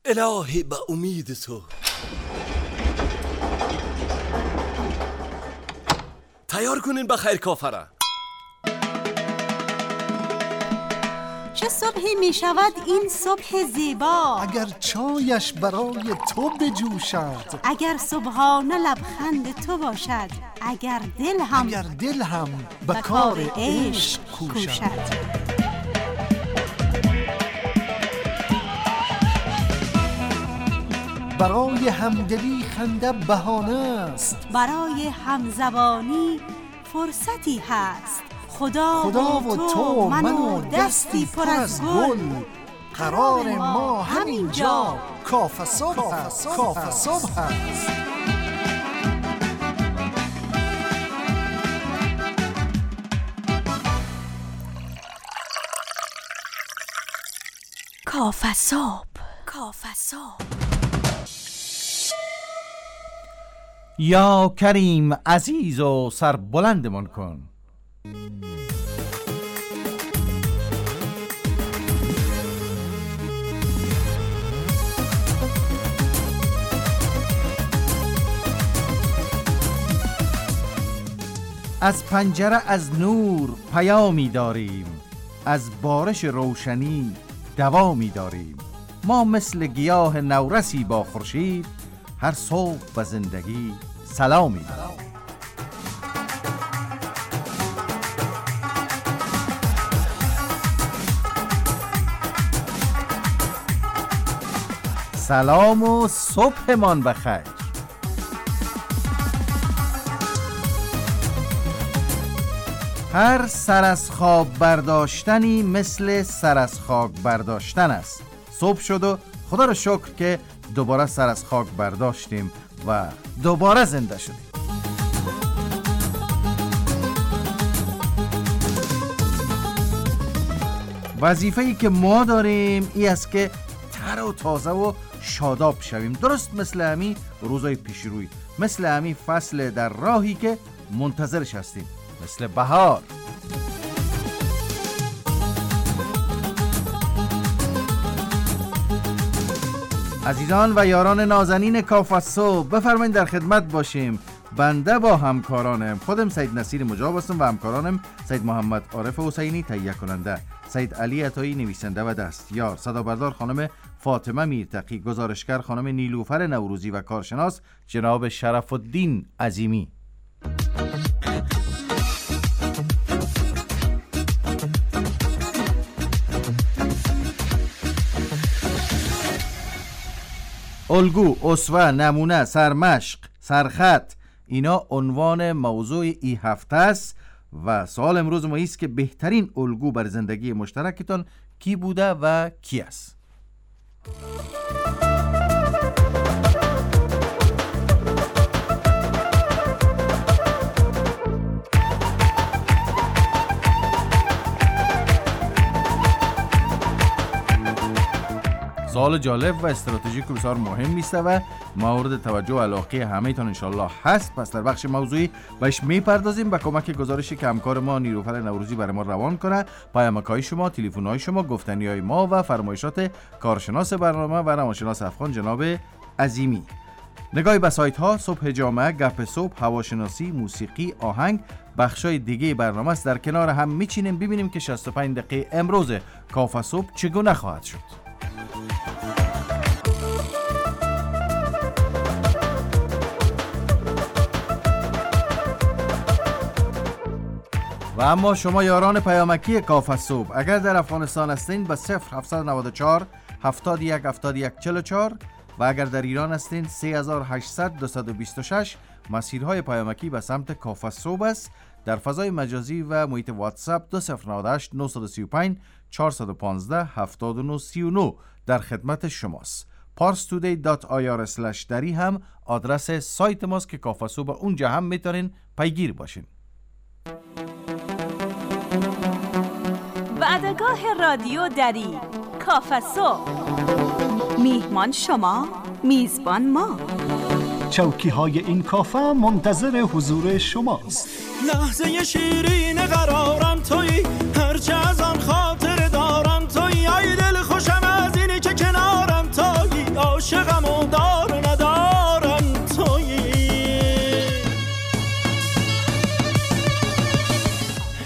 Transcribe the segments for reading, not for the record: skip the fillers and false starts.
الهی به امید تو. تیار کنین بخیر کافره. چه صبحی می شود این صبح زیبا، اگر چایش برای تو بجوشد، اگر صبحانه لبخند تو باشد، اگر دل هم به کار عشق کوشد. برای همدلی خنده بهانه است، برای همزبانی فرصتی هست. خدا و تو من و دستی پر از گل، قرار ما همینجا کافه صبح است. کافه صبح. یا کریم عزیز و سر بلندمان کن. از پنجره از نور پیامی داریم، از بارش روشنی دوامی داریم. ما مثل گیاه نورسی با خورشید، هر صبح به زندگی سلامی داریم. سلام و صبحمان بخیر. هر سر از خواب برداشتنی مثل سر از خاک برداشتن است. صبح شد و خدا را شکر که دوباره سر از خاک برداشتیم و دوباره زنده شدیم. وظیفه‌ای که ما داریم این است که تر و تازه و شاداب شویم، درست مثل همین روزای پیش روی، مثل همین فصل در راهی که منتظرش هستیم، مثل بهار. عزیزان و یاران نازنین کافه صبح، بفرمایید در خدمت باشیم. بنده با همکارانم، خودم سید نصیر مجاب هستم و همکارانم سید محمد عارف حسینی تهیه کننده، سید علی عطایی نویسنده و دستیار، صدابردار خانم فاطمه میرتقی، گزارشگر خانم نیلوفر نوروزی و کارشناس جناب شرف الدین عظیمی. الگو، اسوه، نمونه، سرمشق، سرخط، اینا عنوان موضوع این هفته است و سوال امروز ما است که بهترین الگو بر زندگی مشترکتان کی بوده و کی است؟ سوال جالب و استراتژیک بسیار مهم است و مورد توجه و علاقه همه تان انشالله هست. پس در بخش موضوعی بهش میپردازیم با کمک گزارشی که همکار ما نیلوفر نوروزی برای ما روان کنه. پیامک‌های شما، تلفن‌های شما، گفتنی‌های ما و فرمایشات کارشناس برنامه و روانشناس افغان جناب عظیمی. نگاهی به سایت‌ها، صبح جامعه، گپ صبح، هواشناسی، موسیقی، آهنگ، بخشای دیگه برنامه است. در کنار هم میچینیم ببینیم که 65 دقیقه امروز کافه صبح چگونه خواهد شد. و اما شما یاران پیامکی کافه صبح، اگر در افغانستان هستین به 0794 71 71 44 و اگر در ایران هستین 3800 226 مسیرهای پیامکی به سمت کافه صبح است. در فضای مجازی و محیط واتساپ 2098 935 415 7939 در خدمت شماست. parstoday.ir/dari هم آدرس سایت ماست که کافه صبح اونجا هم میتونین پیگیر باشین. وعدگاه رادیو دری، کافه صبح. میهمان شما، میزبان ما. چوکی های این کافه منتظر حضور شماست. لحظه شیرین قرارم توی، هرچه از آن خاطر دارم توی. ای دل خوشم از اینی که کنارم توی،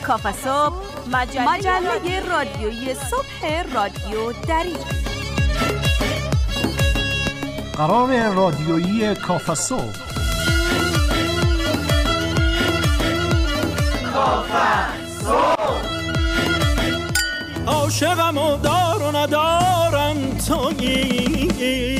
کافه صبح، مجله رادیویی صبح رادیو دری. قرار رادیویی کافه صبح. عاشقم و دار و ندارم تویی.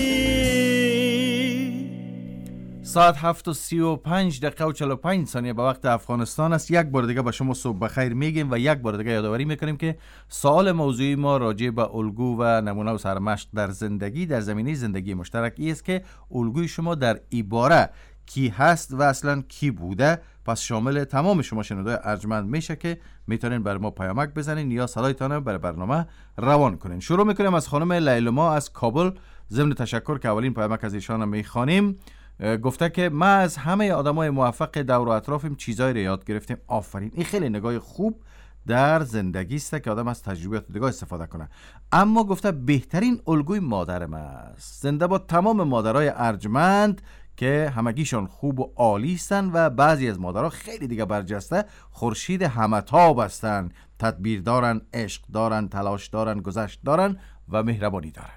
ساعت 7:35 و 45 ثانیه به وقت افغانستان است. یک بار دیگه به شما صبح بخیر میگیم و یک بار دیگه یادآوری میکنیم که سوال موضوعی ما راجع به الگو و نمونه و سرمشق در زندگی در زمینه زندگی مشترکی است که الگوی شما در عباره کی هست و اصلا کی بوده. پس شامل تمام شما شنوندای ارجمند میشه که میتونین بر ما پیامک بزنین یا صدایتان بر برنامه روان کنین. شروع میکنیم از خانم لیلما از کابل. ضمن تشکر که اولین پیامک از ایشان میخوانیم. گفته که ما از همه آدمای موفق دور و اطرافیم چیزایی رو یاد گرفتیم. آفرین، این خیلی نگاه خوب در زندگی است که آدم از تجربیات دیگه استفاده کنه. اما گفته بهترین الگوی مادرم است. زنده با تمام مادرای ارجمند که همگیشان خوب و عالی هستند و بعضی از مادرها خیلی دیگه برجسته خورشید همتاب هستند. تدبیر دارن، عشق دارن، تلاش دارن، گذشت دارن و مهربانی دارن.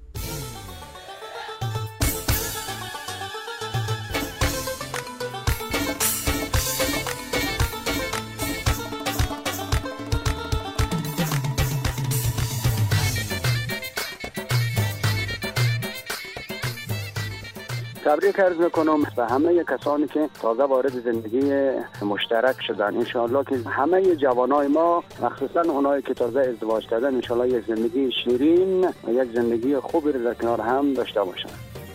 تبریک عرض میکنم به همه کسانی که تازه وارد زندگی مشترک شدن. انشاءالله که همه جوانای ما، مخصوصا اونایی که تازه ازدواج کردن، انشاءالله یک زندگی شیرین و یک زندگی خوبی رو در کنار هم داشته باشن.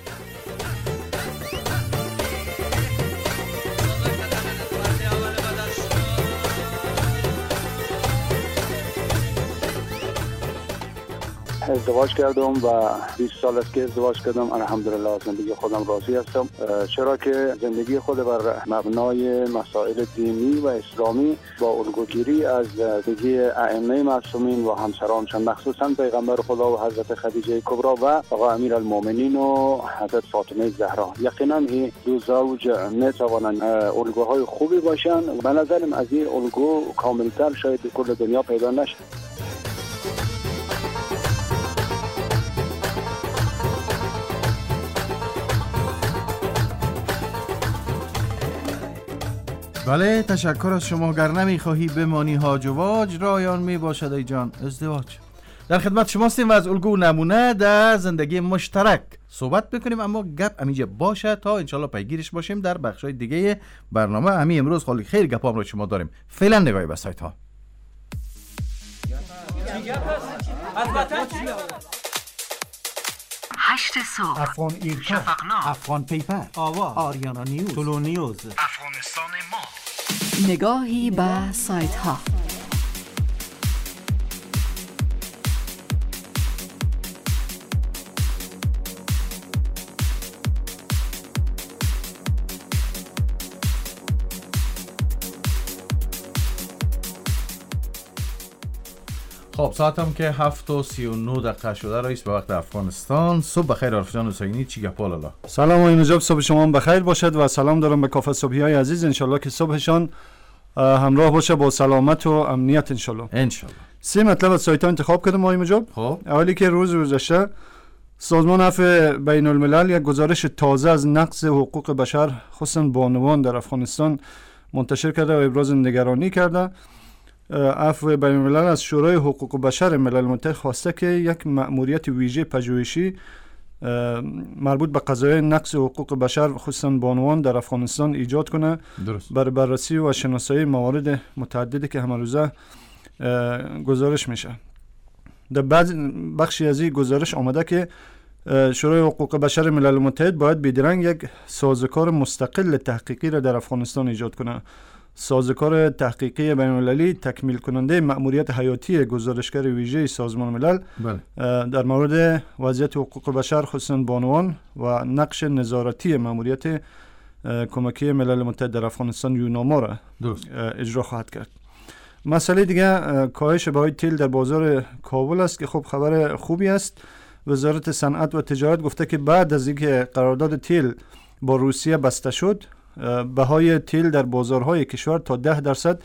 ازدواج کردم و 20 سال است که ازدواج کردم. الحمدلله زندگی خودم راضی هستم، چرا که زندگی خود بر مبنای مسائل دینی و اسلامی با الگوگیری از زندگی ائمه معصومین و همسرانشان، مخصوصا پیغمبر خدا و حضرت خدیجه کبرا و آقا امیرالمومنین و حضرت فاطمه زهرا. یقینا این دو زوج میتوانند الگوهای خوبی باشند. به نظرم از این الگو کاملتر شاید کل دنیا پیدا نشه. بله، تشکر از شما. گر نمیخواهی بمانی هاج و واج، رایان میباشد ای جان ازدواج. در خدمت شما هستیم و از الگو نمونه در زندگی مشترک صحبت بکنیم، اما گپ همینجا باشه تا انشالله پیگیرش باشیم در بخشای دیگه برنامه. همین امروز خیلی خیلی گپام رو شما داریم. فعلا نگاهی به سایت ها. 8 صبح، افغان ایرکا، شفقنامه، افغان پیپر، آواز، آریانا نیوز، طلو نیوز، افغانستان ما. نگاهی به سایت ها. خب ساعت هم که 7:39 شده رئیس به وقت افغانستان. صبح بخیر عارف جان حسینی، چی گپ حالا؟ سلام و اینجا صبح شما بخیر باشد و سلام دارم به کافه صبحی های عزیز. انشالله که صبحشان همراه باشه با سلامت و امنیت انشالله. سه مطلب از سایت ها انتخاب کردم آقای مجاب. خب اولی که روز گذشته سازمان عفو بین الملل یک گزارش تازه از نقض حقوق بشر خصوصا بانوان در افغانستان منتشر کرده و ابراز نگرانی کرده. عفو بین الملل از شورای حقوق بشر ملل متحد خواسته که یک مأموریت ویژه پژوهشی مربوط به قضایای نقض حقوق بشر خصوصا بانوان در افغانستان ایجاد کنه. درست. برای بررسی و شناسایی موارد متعددی که همه روزه گزارش میشه. در بخشی از این گزارش آمده که شورای حقوق بشر ملل متحد باید بیدرنگ یک سازوکار مستقل تحقیقی را در افغانستان ایجاد کنه. سازوکار تحقیقی بین‌المللی تکمیل کننده مأموریت حیاتی گزارشگر ویژه سازمان ملل در مورد وضعیت حقوق بشر خصوصا بانوان و نقش نظارتی مأموریت کمکی ملل متحد در افغانستان یوناما را اجرا خواهد کرد. مسئله دیگه کاهش بهای تیل در بازار کابل است که خب خبر خوبی است. وزارت صنعت و تجارت گفته که بعد از اینکه قرارداد تیل با روسیه بسته شد، بهای تیل در بازارهای کشور تا 10%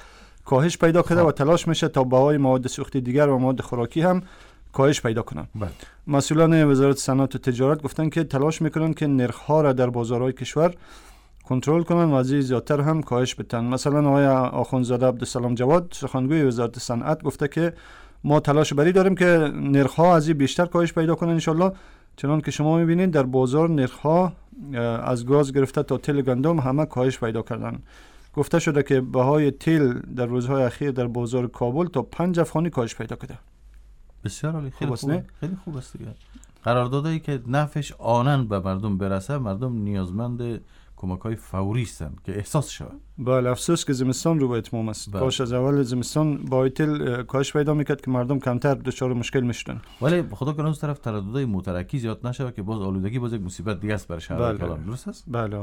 کاهش پیدا کرده و تلاش میشه تا بهای مواد سوختی دیگر و مواد خوراکی هم کاهش پیدا کنن. مسئولان وزارت صنعت و تجارت گفتن که تلاش میکنن که نرخ‌ها را در بازارهای کشور کنترل کنن و از زیادتر هم کاهش بدن. مثلا آقای آخوندزاده عبدالسلام جواد سخنگوی وزارت صنعت گفته که ما تلاش بری داریم که نرخ‌ها از بیشتر کاهش پیدا کنن ان شاء الله. چنان که شما میبینید در بازار نرخ‌ها از گاز گرفته تا تیل گندم همه کاهش پیدا کردن. گفته شده که بهای تیل در روزهای اخیر در بازار کابل تا 5 افغانی کاهش پیدا کرده. بسیار عالی، خیلی خوبه، خیلی خوب است دیگه. قراردادایی که نفعش آنن به مردم برسه، مردم نیازمند کمک‌های فوری هستند که احساس شود. بله، افسوس که زمستان رو به اتمام است. کاش از اول زمستان با تیل کاهش پیدا میکرد که مردم کمتر دچار مشکل میشدن. ولی خدا کنه از طرف ترددهای مترکی زیاد نشه که باز آلودگی باز یک مصیبت دیگه است برای شهر کلان. درست است؟ بله.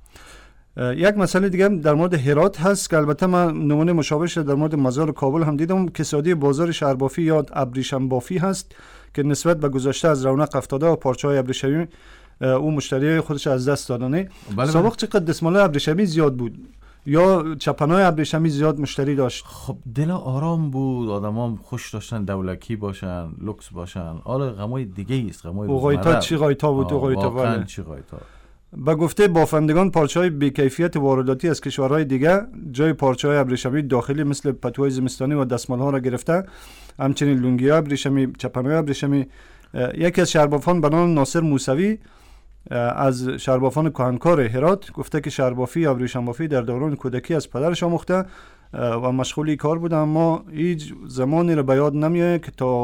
یک مسئله دیگه در مورد هرات هست که البته من نمونه مشابهش در مورد مزار کابل هم دیدم. کسادی بازار شهربافی یا ابریشم بافی هست که نسبت به گذشته از رونق افتاده و پارچه‌های ابریشمی او مشتری خودش از دست دادنه. سابق چقدر دستمال ابریشمی زیاد بود یا چپنای ابریشمی زیاد مشتری داشت. خب دل آرام بود، آدمام خوش داشتن دولکی باشن، لوکس باشن. حالا غمای دیگه است، غمای روزمره. چی غایتا بود غایتا واقعا چی غایتا. با گفته بافندگان پارچه‌های بی‌کیفیت وارداتی از کشورهای دیگه جای پارچه‌های ابریشمی داخلی مثل پتوهای زمستانی و دستمال‌ها را گرفته. همچنین لنگی‌های ابریشمی، چپن‌های ابریشمی. یکی از شهربافان به نام ناصر موسوی از شهربافان کهنکار هرات گفته که شهربافی ابریشم بافی در دوران کودکی از پدرش آموخته و مشغولی کار بوده، اما هیچ زمانی را به یاد نمیاد که تا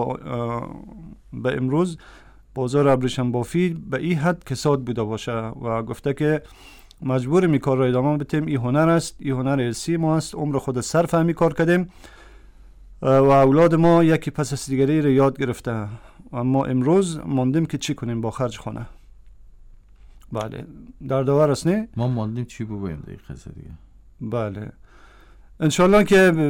به امروز بازار ابریشم بافی به این حد کساد بوده باشه و گفته که مجبور می کار را ادامه بدیم. این هنر است، این هنر ارثی ما است، عمر خود صرف همی کار کردیم و اولاد ما یکی پس از دیگری را یاد گرفته، اما امروز ماندیم که چی کنیم با خرج خانه. بله، دردآور است نه؟ ما ماندیم چی بگوییم دیگه قصه دیگه. بله، انشالله که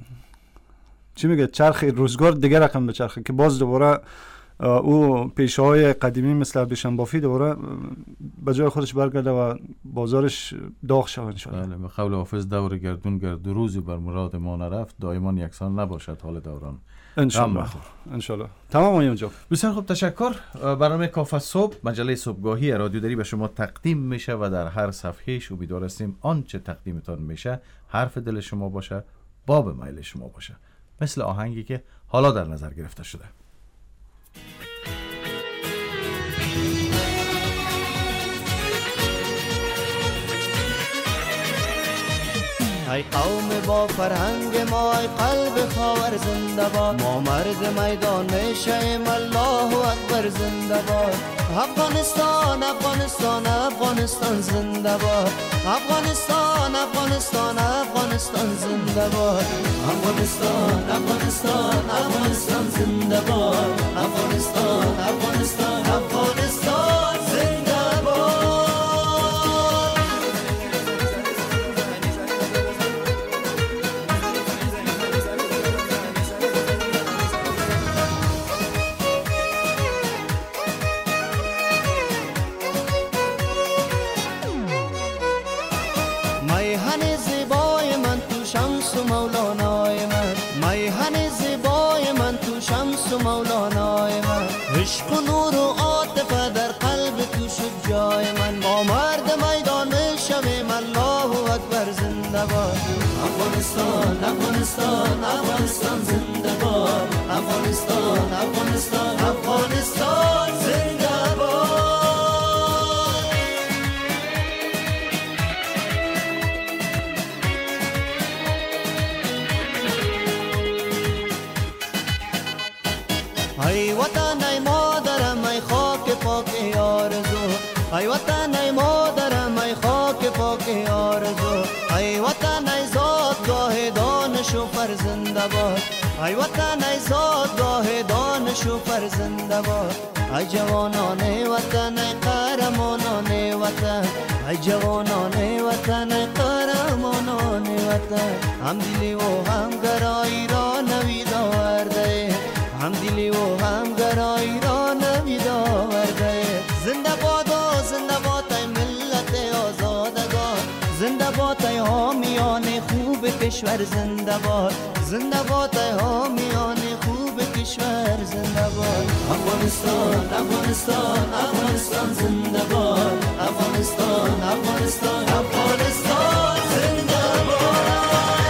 چی میگه چرخ روزگار دیگه رقم بچرخه که باز دوباره او پیشه های قدیمی مثل ابریشم بافی دوباره به جای خودش برگرده و بازارش داغ شود انشالله. بله، به قول حافظ دور گردون گرد روزی بر مراد ما نرفت، دائما یکسان نباشد حال دوران. انشالله. تمام اینجا. بسیار خوب، تشکر. برنامه کافه صبح، مجله صبحگاهی رادیو دری به شما تقدیم میشه و در هر صفحهش امیدوار هستیم آنچه تقدیمتان میشه حرف دل شما باشه، باب میل شما باشه، مثل آهنگی که حالا در نظر گرفته شده. ای قوم با فرهنگ ما، ای قلب خاور زنده باد. ما مرد میدان میشیم، الله اکبر زنده باد. افغانستان افغانستان افغانستان زنده باد. افغانستان افغانستان افغانستان زنده باد. افغانستان افغانستان افغانستان زنده باد. افغانستان افغانستان افغانستان زنده باد. مولانای من عشق و نور و عاطفه در قلب تو شد جای من. ما مرد میدان میشویم، الله اکبر زنده باد. افغانستان افغانستان افغانستان زنده باد. افغانستان افغانستان افغانستان زنده باد. ای وطن ای مادرم ای خاک پاک آرزو. ای وطن ای مادرم ای خاک پاک آرزو. ای وطن ای زادگاه دانش و فرزنده باد. ای وطن ای زادگاه دانش و فرزنده باد. ای جوانان وطن ای قهرمانان وطن. ای جوانان وطن ای قهرمانان وطن. هم دلی و هم گرایی را نوید آورده، هم دلی و هم گرایی را نوید آورده. زنده باد و زنده باد ای ملت آزادگان. زنده باد ای حامیان خوب کشور کشور زنده باد، زنده باد ای حامیان خوب کشور زنده باد. افغانستان افغانستان افغانستان زنده باد، افغانستان افغانستان افغانستان زنده باد.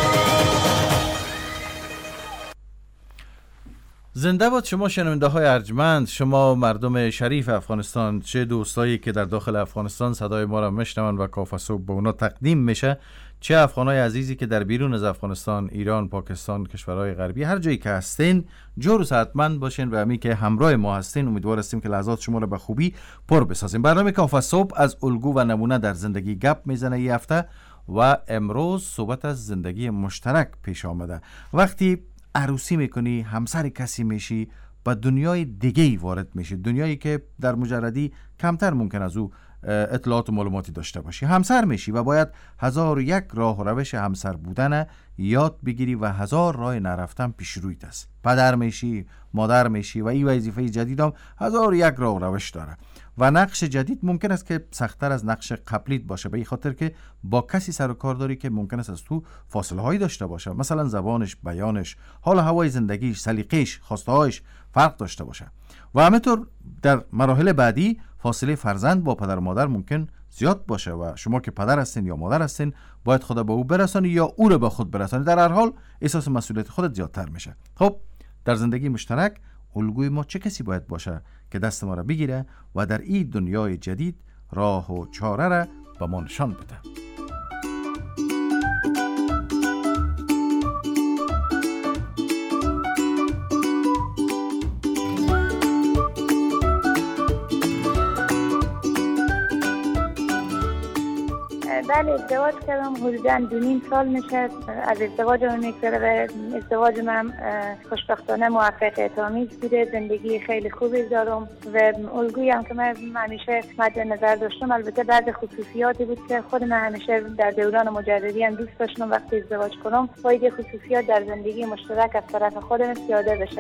زنده باد شما شنونده های ارجمند، شما مردم شریف افغانستان، چه دوستایی که در داخل افغانستان صدای ما را میشنون و کافه صبح به اونا تقدیم میشه، چه افغانای عزیزی که در بیرون از افغانستان، ایران، پاکستان، کشورهای غربی، هر جایی که هستین، جور و صحتمند باشین و همین که همراه ما هستین. امیدوار هستیم که لحظات شما را به خوبی پر بسازیم. برنامه کافه صبح از الگو و نمونه در زندگی گپ میزنه این هفته و امروز صحبت از زندگی مشترک پیش آمده. وقتی عروسی میکنی، همسر کسی میشی، به دنیای دیگه‌ای وارد میشی، دنیایی که در مجردی کمتر ممکن از او اطلاعات و معلوماتی داشته باشی. همسر میشی و باید 1001 راه و روش همسر بودن یاد بگیری و 1000 راه نرفتن پیش رویت است. پدر میشی، مادر میشی و این وظیفه جدید هم 1001 راه و روش داره و نقش جدید ممکن است که سخت‌تر از نقش قبلیت باشه، به این خاطر که با کسی سر و کار داری که ممکن است از تو فاصله هایی داشته باشه، مثلا زبانش، بیانش، حال و هوای زندگیش، سلیقه‌اش، خواسته‌هاش فرق داشته باشه. و همینطور در مراحل بعدی فاصله فرزند با پدر و مادر ممکن زیاد باشه و شما که پدر هستین یا مادر هستین باید خود به او برسانی یا او رو به خود برسانی. در هر حال احساس مسئولیت خودت زیادتر میشه. خب در زندگی مشترک الگوی ما چه کسی باید باشه که دست ما را بگیره و در این دنیای جدید راه و چاره را به ما نشان بده؟ بله، ازدواج کردم حدوداً 2.5 سال میشه از ازدواجم میگذره و ازدواج من خوشبختانه موفق اتامیز بوده. زندگی خیلی خوبی دارم و الگویی هم که من همیشه مد نظر داشتم البته بعضی خصوصیاتی بود که خود من همیشه در دوران مجردی هم دوست داشتم وقتی ازدواج کنم باید خصوصیات در زندگی مشترک از طرف خودم پیاده بشه.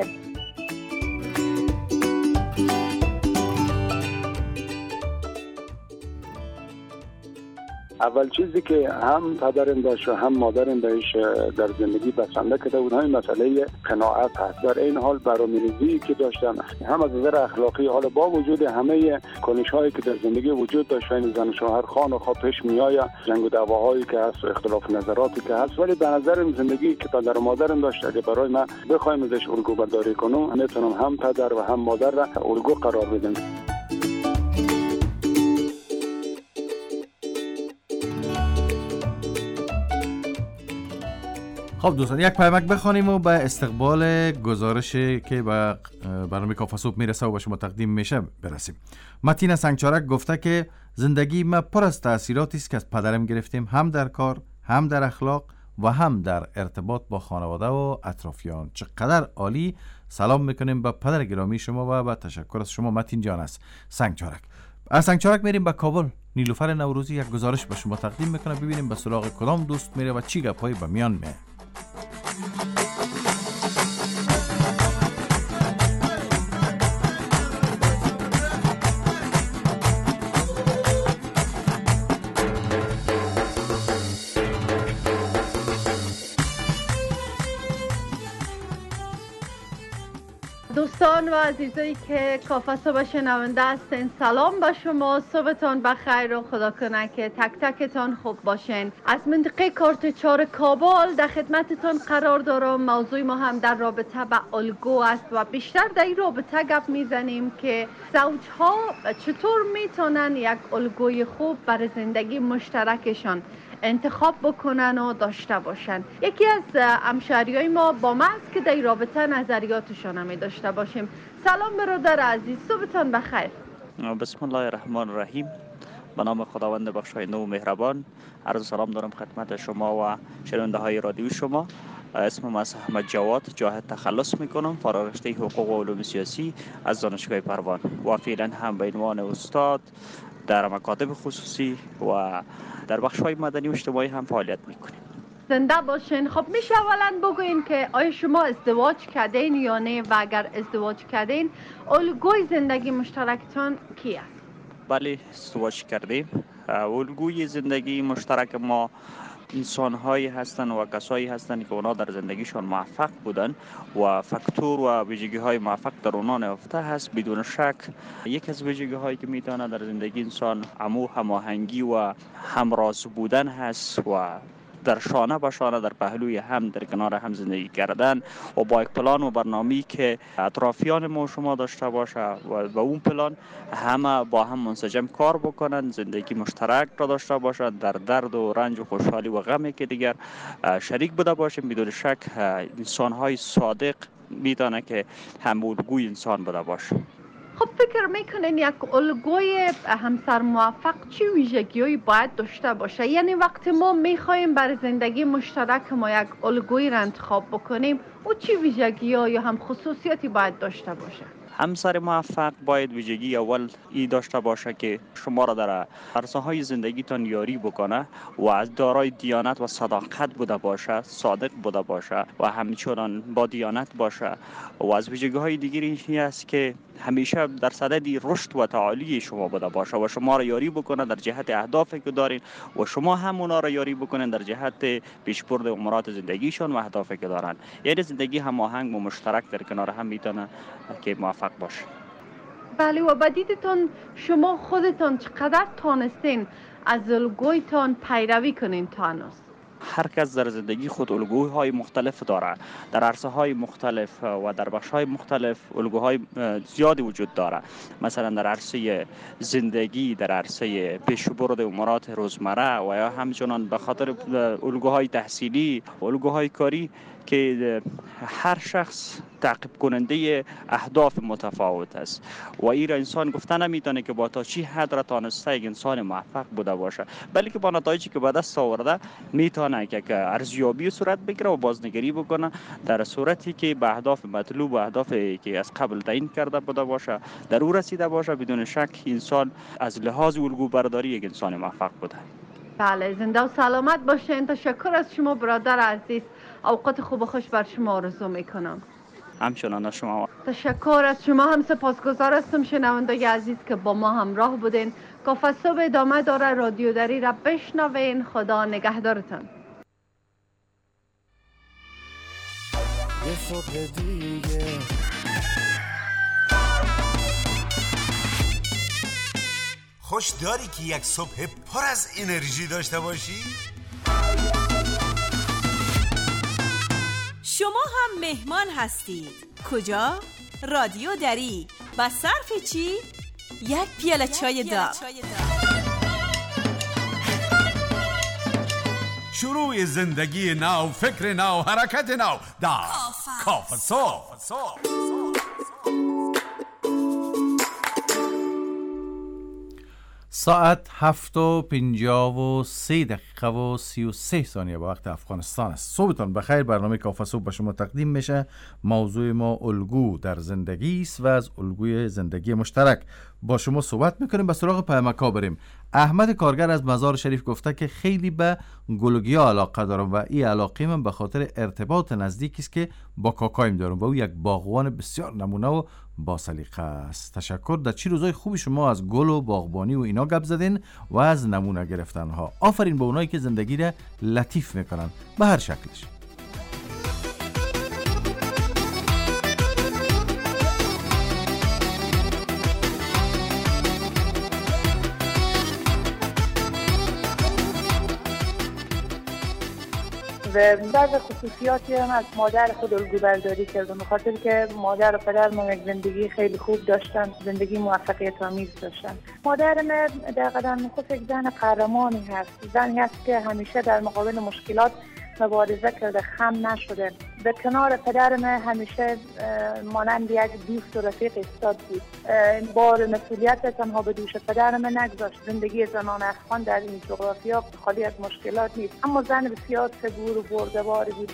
اول چیزی که هم پدرم داشت و هم مادرم بهش در زندگی بسنده کرده بود همین مسئله قناعت هست. در این حال برنامه‌ریزی که داشتن هم از نظر اخلاقی، حالا با وجود همه کنش‌هایی که در زندگی وجود داشت این زن و شوهر خان و خواه پیش میآید، جنگ و دعواهایی که هست و اختلاف نظراتی که هست، ولی به نظرم زندگی که پدر و مادرم داشت اگه برای من بخوایم ازش الگو برداری کنم میتونم هم پدر و هم مادر را الگو قرار بدم. خب دوستان یک پیامک بخوانیم و به استقبال گزارشی که به برنامه کافه صبح میرسه و به شما تقدیم میشه برسیم. متین سنگچارک گفته که زندگی ما پر از تأثیراتی است که از پدرم گرفتیم، هم در کار، هم در اخلاق و هم در ارتباط با خانواده و اطرافیان. چقدر عالی. سلام میکنیم به پدر گرامی شما و با تشکر از شما متین جان از سنگچارک. از سنگچارک میریم به کابل. نیلوفر نوروزی یک گزارش به شما تقدیم میکنه، ببینیم به سراغ کدام دوست میره و چی گپایی به میان میه. دوستان و عزیزایی که کافه صبح شنونده هستین، سلام به شما. صبحتان بخیر و خدا کنه که تک تکتان خوب باشین. از منطقه کارت 4 کابل در خدمتتان قرار دارم. موضوع ما هم در رابطه به الگو است و بیشتر در این رابطه گپ میزنیم که زوجها چطور میتونن یک الگوی خوب برای زندگی مشترکشان انتخاب بکنن و داشته باشن. یکی از همشهریای ما با ما است که در رابطه نظریاتشان هم داشته باشیم. سلام برادر عزیز، صبحتان بخیر. بسم الله الرحمن الرحیم. به نام خداوند بخشاینده و مهربان. عرض سلام دارم خدمت شما و شنونده های رادیو شما. اسمم از احمد جواد، جاهد تخلص میکنم، فارغ رشته حقوق و علوم سیاسی از دانشگاه پروان و فعلا هم به عنوان استاد در مکاتب خصوصی و در بخش‌های مدنی و اجتماعی هم فعالیت میکنیم. زنده باشین. خب میشه اولا بگوین که آیا شما ازدواج کردین یا نه و اگر ازدواج کردین الگوی زندگی مشترکتان کی است؟ بله ازدواج کردیم. الگوی زندگی مشترک ما انسان‌هایی هستند و کسایی هستند که اونا در زندگیشان موفق بودن و فاکتور و ویژگی‌های موفق در اونا نهفته هست. بدون شک یک از ویژگی‌هایی که میتونه در زندگی انسان هماهنگی و همراز بودن هست و در شانه به شانه در پهلوی هم در کنار هم زندگی کردن و با یک پلان و برنامه‌ای که اطرافیان ما شما داشته باشه و به اون پلان همه با هم منسجم کار بکنن، زندگی مشترک را داشته باشن، در درد و رنج و خوشحالی و غمی که دیگر شریک بوده باشیم. بدون شک انسان‌های صادق میتونه که هم الگوی انسان بوده باشه. خب فکر میکنین یک الگوی همسر موفق چی ویژگی‌هایی باید داشته باشه؟ یعنی وقتی ما میخوایم برای زندگی مشترک ما یک الگوی را انتخاب بکنیم، او چی ویژگی‌ها یا هم خصوصیاتی باید داشته باشه؟ همسر موفق باید ویژگی اول ای داشته باشه که شما را در عرصه‌های زندگیتان یاری بکنه و از دارای دیانت و صداقت بوده باشه، صادق بوده باشه و همچنان با دیانت باشه. و از ویژگی‌های دیگری این است که همیشه در صدد رشد و تعالی شما بوده باشه و شما را یاری بکنه در جهت اهدافی که دارین و شما هم اونا را یاری بکنین در جهت پیشبرد امورات زندگیشون و اهدافی که دارن. یعنی زندگی هماهنگ و مشترک در کنار هم میتونه که موفق باشه. بله، و بدیدتان شما خودتان چقدر تانستین از الگویتان پیروی کنین تا هنوز؟ هر کس در زندگی خود الگوهای مختلف داره، در عرصه‌های مختلف و در بخش‌های مختلف الگوهای زیادی وجود داره. مثلا در عرصه زندگی، در عرصه پیشبرد امورات روزمره و یا همچنان به خاطر الگوهای تحصیلی، الگوهای کاری که هر شخص تعقیب کننده اهداف متفاوت است و این را انسان گفته نمیتونه که با تا چی حد را تانسته یک انسان موفق بوده باشه، بلکه با نتایجی که به دست آورده میتونه که ارزیابی صورت بگیره و بازنگری بکنه در صورتی که به اهداف مطلوب و اهدافی که از قبل تعیین کرده بوده باشه در او رسیده باشه. بدون شک انسان از لحاظ الگو برداری یک انسان موفق بوده. بله، زنده و سلامت باشین. تشکر از شما برادر عزیز. اوقات خوب و خوش بر شما آرزو میکنم. همچنان از شما. تشکر از شما هم سپاسگزار هستم شنونده عزیز که با ما همراه بودین. کافه صبح ادامه داره، رادیو دری را بشنوین. خدا نگهدارتان. یه صبح دیگه خوش داری که یک صبح پر از انرژی داشته باشی؟ شما هم مهمان هستید. کجا؟ رادیو دری. با صرف چی؟ یک پیاله چای داغ. شروع زندگی نو، فکر نو، حرکت نو در کافه صبح. ساعت 7:53 و 33 ثانیه به وقت افغانستان است. صبحتان بخیر. برنامه کافه صبح به شما تقدیم میشه. موضوع ما الگو در زندگی است و از الگوی زندگی مشترک با شما صحبت میکنیم. به سراغ پیامک‌ها بریم. احمد کارگر از مزار شریف گفته که خیلی به گلوگیا علاقه دارم و این علاقه من به خاطر ارتباط نزدیکی است که با کاکایم دارم و او یک باغبان بسیار نمونه و با سلیقه است. تشکر. در چی روزای خوبی شما از گل و باغبانی و اینا گپ زدین و از نمونه گرفتن ها. آفرین به اونایی که زندگی را لطیف میکنن به هر شکلش. و بعض خصوصیاتی هم از مادر خود الگو برداری کردم، بخاطر که مادر و پدر من یک زندگی خیلی خوب داشتن، زندگی موفقیت آمیز داشتن. مادر من در قدم خود یک زن قهرمانی هست، زنی هست که همیشه در مقابل مشکلات مبارزه کرده، خم نشده. به کنار پدر من همیشه مانند یک دوست و رفیق ایستاد بود. بار مسئولیت تنها به دوش پدر من نگذاشت. زندگی زنان افغان در این جغرافیا خالی از مشکلات نیست، اما زن بسیار صبور و بردباری بود.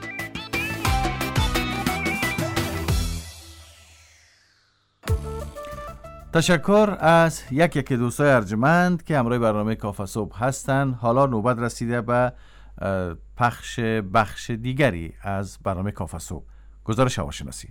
تشکر از یک دوستای ارجمند که همراه برنامه کافه صبح هستن. حالا نوبت رسیده به پخش بخش دیگری از برنامه کافه صبح. گزارش هواشناسی.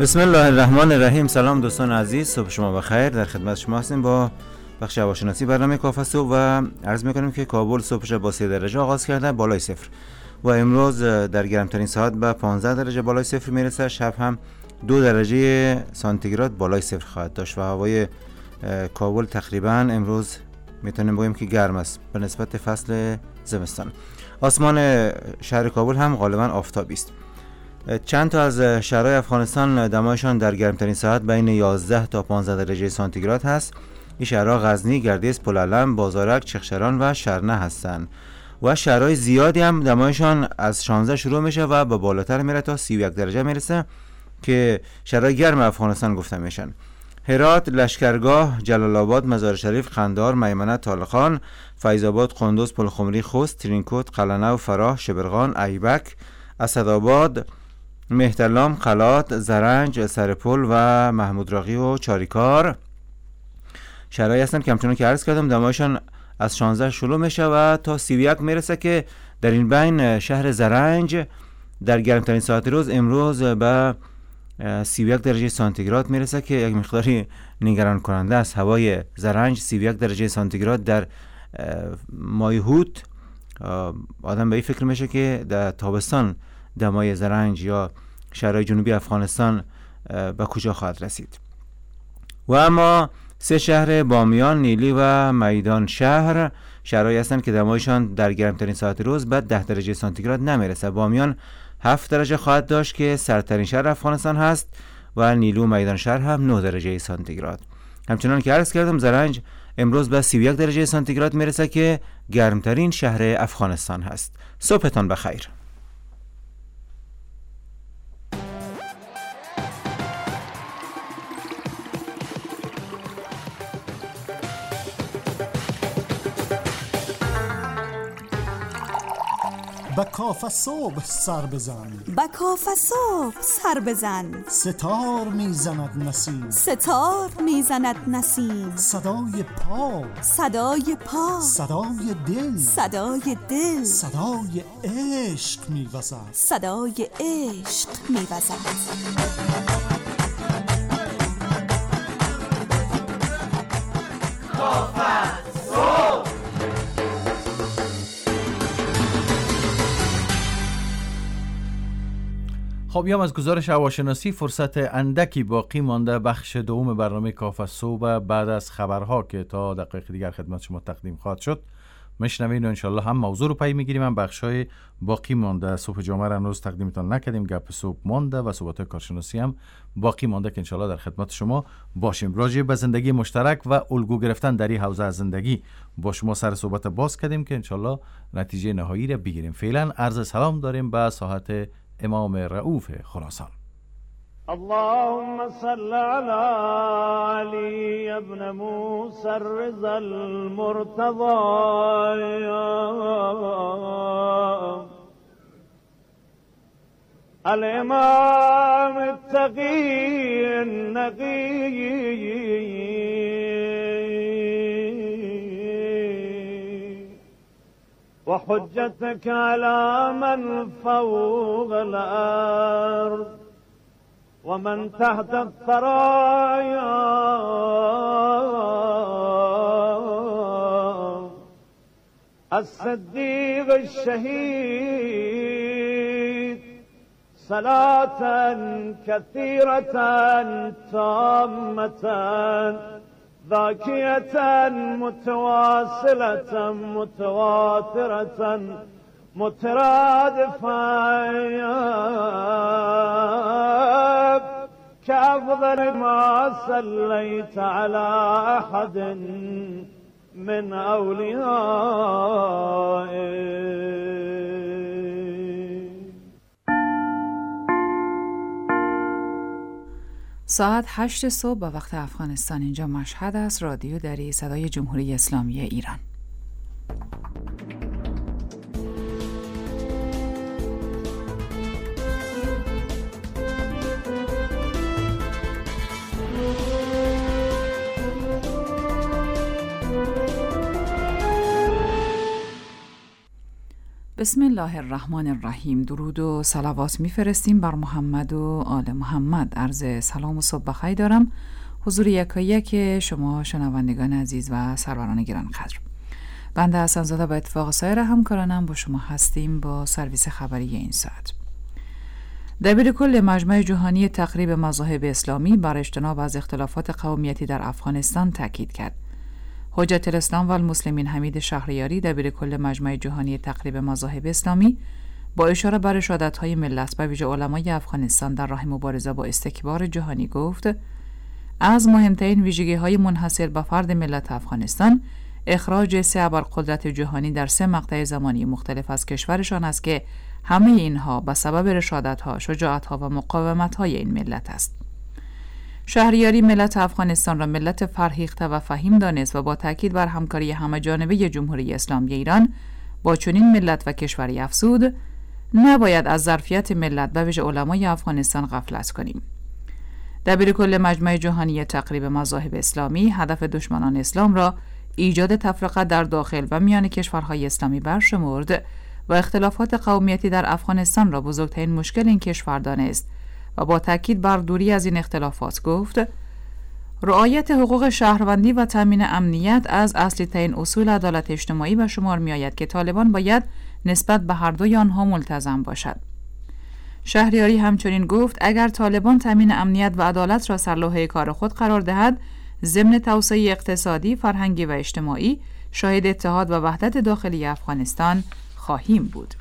بسم الله الرحمن الرحیم. سلام دوستان عزیز، صبح شما بخیر. در خدمت شما هستیم با بخش هواشناسی برنامه کافه صبح و عرض میکنیم که کابل صبحش با 3 درجه آغاز کرده بالای صفر و امروز در گرمترین ساعت به 15 درجه بالای صفر میرسه. شب هم 2 درجه سانتیگراد بالای صفر خواهد داشت و هوای کابل تقریبا امروز میتونیم بگیم که گرم است به نسبت فصل زمستان. آسمان شهر کابل هم غالبا آفتابی است. چند تا از شهرهای افغانستان دمایشان در گرمترین ساعت بین 11 تا 15 درجه سانتیگراد هست. این شهرها غزنی، گردیز، پلعلم، بازارک، چخشران و شرنه هستند و شهرهای زیادی هم دمایشان از 16 شروع میشه و به بالاتر میره تا 31 درجه میرسه که شهرهای گرم افغانستان گفته میشن. هرات، لشکرگاه، جلال آباد، مزار شریف، قندهار، میمنه، طالقان، فیض آباد، قندوز، پلخمری، خوست، ترینکوت، قلعه‌نو، فراه، شبرغان، ایبک، اسدآباد، مهترلام، قلات، زرنج، سرپل و محمود راقی و چاریکار شهرهایی هستند که همچنان که عرض کردم دمایشان از 16 شروع میشه و تا 31 میرسه که در این بین شهر زرنج در گرمترین ساعت روز امروز به 31 درجه سانتیگراد میرسه که یک مقداری نگران کننده است. هوای زرنج 31 درجه سانتیگراد در ماه هوت، آدم به این فکر میشه که در تابستان دمای زرنج یا شهرهای جنوبی افغانستان به کجا خواهد رسید. و اما 3 شهر بامیان، نیلی و میدان شهر شهرهایی هستند که دمایشان در گرمترین ساعت روز به 10 درجه سانتیگراد نمیرسه. بامیان 7 درجه خواهد داشت که سردترین شهر افغانستان هست و نیلو و میدان شهر هم 9 درجه سانتیگراد. همچنان که عرض کردم زرنج امروز به 31 درجه سانتیگراد میرسه که گرمترین شهر افغانستان هست. صبحتان بخیر. با کافه صبح سر بزن، با کافه صبح سر بزن، ستار میزند نسیم، ستار میزند نسیم، صدای پا، صدای پا، صدای دل، صدای دل، صدای عشق میوزد، صدای عشق میوزد. خب یا از گزارش هواشناسی فرصت اندکی باقی مانده بخش دوم برنامه کافه صبح بعد از خبرها که تا دقایق دیگر خدمت شما تقدیم خواهد شد میشنوین و انشالله هم موضوع رو پی میگیریم هم بخشای باقی مانده. صبح جامعه را امروز تقدیمتان نکردیم، گپ صبح مانده و صحبت کارشناسی هم باقی مانده که انشالله در خدمت شما باشیم. راجع به زندگی مشترک و الگو گرفتن در این حوزه از زندگی با شما سر صحبت باز کردیم که انشالله نتیجه نهایی را بگیریم. فعلا عرض سلام داریم به ساحت امام رؤوف خراسان. اللهم صل على علي ابن موسى الرضا المرتضى الامام التقي النقي وحجتك على من فوق الأرض ومن تحت الثرايا الصديق الشهيد صلاة كثيرة تامة ذاكية متواصلة متواترة مترادفة كأفضل ما صليت على أحد من أوليائك. ساعت 8 صبح به وقت افغانستان. اینجا مشهد است. رادیو دری صدای جمهوری اسلامی ایران. بسم الله الرحمن الرحیم. درود و صلوات میفرستیم بر محمد و آل محمد. عرض سلام و صبح بخیر دارم حضور یکایک شما شنوندگان عزیز و سروران گرانقدر. بنده حسن زاده با اتفاق سایر همکارانم با شما هستیم با سرویس خبری این ساعت. دبیرکل مجمع جهانی تقریب مذاهب اسلامی بر اجتناب از اختلافات قومیتی در افغانستان تاکید کرد. حجت الاسلام و المسلمین حمید شهریاری دبیرکل مجمع جهانی تقریب مذاهب اسلامی با اشاره بر ارشادات‌های ملت و ویژه علمای افغانستان در راه مبارزه با استکبار جهانی گفت: از مهمترین ویژگی‌های منحصر به فرد ملت افغانستان اخراج 3 ابرقدرت جهانی در 3 مقطع زمانی مختلف از کشورشان است که همه اینها به سبب رشادت‌ها، شجاعت‌ها و مقاومت‌های این ملت است. شهریاری ملت افغانستان را ملت فرهیخته و فهیم دانست و با تاکید بر همکاری همه‌جانبه جمهوری اسلامی ایران با چنین ملت و کشوری افزود: نباید از ظرفیت ملت به ویژه علمای افغانستان غفلت کنیم. دبیرکل مجمع جهانی تقریب مذاهب اسلامی هدف دشمنان اسلام را ایجاد تفرقه در داخل و میان کشورهای اسلامی برشمرد و اختلافات قومیتی در افغانستان را بزرگترین مشکل این کشور دانست و با تاکید بر دوری از این اختلافات گفت: رعایت حقوق شهروندی و تامین امنیت از اصلی ترین اصول عدالت اجتماعی به شمار می آید که طالبان باید نسبت به هر دوی آنها ملتزم باشد. شهریاری همچنین گفت: اگر طالبان تامین امنیت و عدالت را سرلوحه کار خود قرار دهد، ضمن توسعه اقتصادی، فرهنگی و اجتماعی شاهد اتحاد و وحدت داخلی افغانستان خواهیم بود.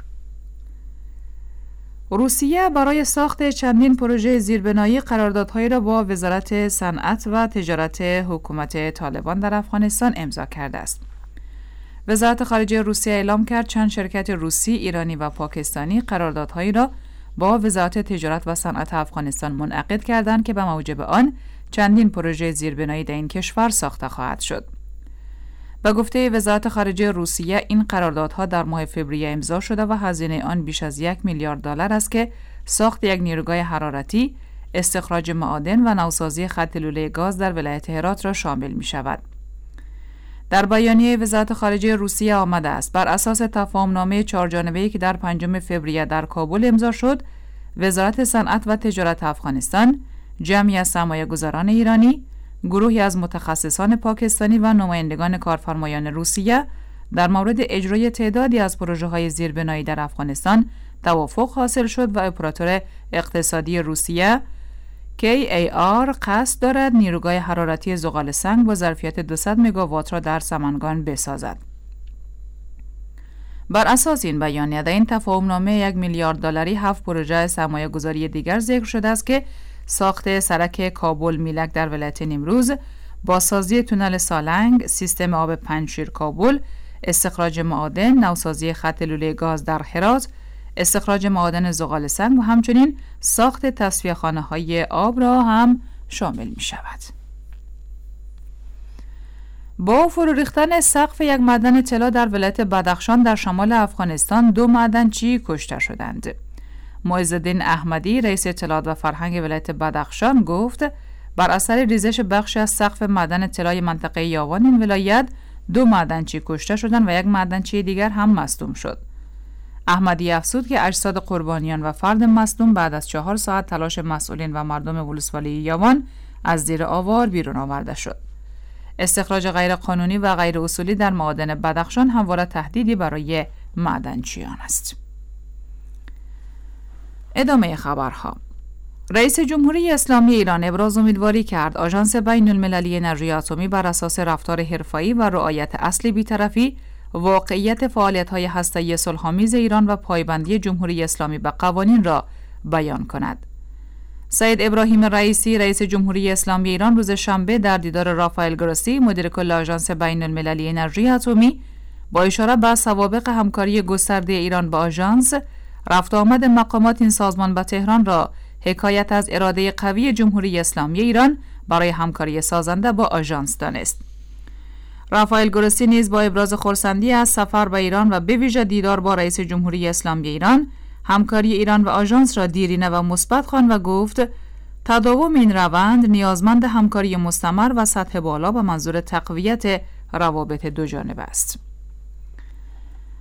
روسیه برای ساخت چندین پروژه زیربنایی قراردادهایی را با وزارت صنعت و تجارت حکومت طالبان در افغانستان امضا کرده است. وزارت خارجه روسیه اعلام کرد چند شرکت روسی، ایرانی و پاکستانی قراردادهایی را با وزارت تجارت و صنعت افغانستان منعقد کردند که به موجب آن چندین پروژه زیربنایی در این کشور ساخته خواهد شد. به گفته وزارت خارجه روسیه این قراردادها در ماه فوریه امضا شده و هزینه آن بیش از 1 میلیارد دلار است که ساخت یک نیروگاه حرارتی، استخراج معادن و نوسازی خط لوله گاز در ولایت هرات را شامل می شود. در بیانیه وزارت خارجه روسیه آمده است: بر اساس تفاهمنامه 4 جانبه‌ای که در 5 فوریه در کابل امضا شد، وزارت صنعت و تجارت افغانستان، جمعی از سرمایه‌گذاران ایرانی، گروهی از متخصصان پاکستانی و نمایندگان کارفرمایان روسیه در مورد اجرای تعدادی از پروژه‌های زیربنایی در افغانستان توافق حاصل شد و اپراتور اقتصادی روسیه KAR قصد دارد نیروگاه حرارتی زغال سنگ با ظرفیت 200 مگاوات را در سمنگان بسازد. بر اساس این بیانیه در این تفاهمنامه 1 میلیارد دلاری 7 پروژه سرمایه‌گذاری دیگر ذکر شده است که ساخت سرک کابل میلک در ولایت نیمروز، بازسازی تونل سالنگ، سیستم آب پنجشیر کابل، استخراج معادن، نوسازی خط لوله گاز در هرات، استخراج معادن زغال سنگ و همچنین ساخت تصفیه‌خانه‌های آب را هم شامل می شود. با فرو ریختن سقف یک معدن طلا در ولایت بدخشان در شمال افغانستان 2 معدنچی کشته شدند. معزالدین احمدی رئیس اطلاعات و فرهنگ ولایت بدخشان گفت: بر اثر ریزش بخشی از سقف معدن طلای منطقه یاوان این ولایت 2 معدنچی کشته شدند و 1 معدنچی دیگر هم مصدوم شد. احمدی افزود که اجساد قربانیان و فرد مصدوم بعد از 4 ساعت تلاش مسئولین و مردم ولسوالی یاوان از زیر آوار بیرون آورده شد. استخراج غیرقانونی و غیر اصولی در معادن بدخشان همواره تهدیدی برای معدنچیان است. ادامه خبرها. رئیس جمهوری اسلامی ایران ابراز امیدواری کرد آژانس بین المللی انرژی اتمی بر اساس رفتار حرفه‌ای و رعایت اصل بی‌طرفی، واقعیت فعالیت‌های هسته‌ای صلح‌آمیز ایران و پایبندی جمهوری اسلامی به قوانین را بیان کند. سید ابراهیم رئیسی رئیس جمهوری اسلامی ایران روز شنبه در دیدار رافائل گروسی مدیر کل آژانس بین المللی انرژی اتمی با اشاره به سوابق همکاری گسترده ایران با آژانس، رفت آمد مقامات این سازمان به تهران را حکایت از اراده قوی جمهوری اسلامی ایران برای همکاری سازنده با آژانس دانست. رافائل گروسی نیز با ابراز خرسندی از سفر به ایران و به ویژه دیدار با رئیس جمهوری اسلامی ایران، همکاری ایران و آژانس را دیرینه و مثبت خواند و گفت تداوم این روند نیازمند همکاری مستمر و سطح بالا به منظور تقویت روابط دوجانبه است.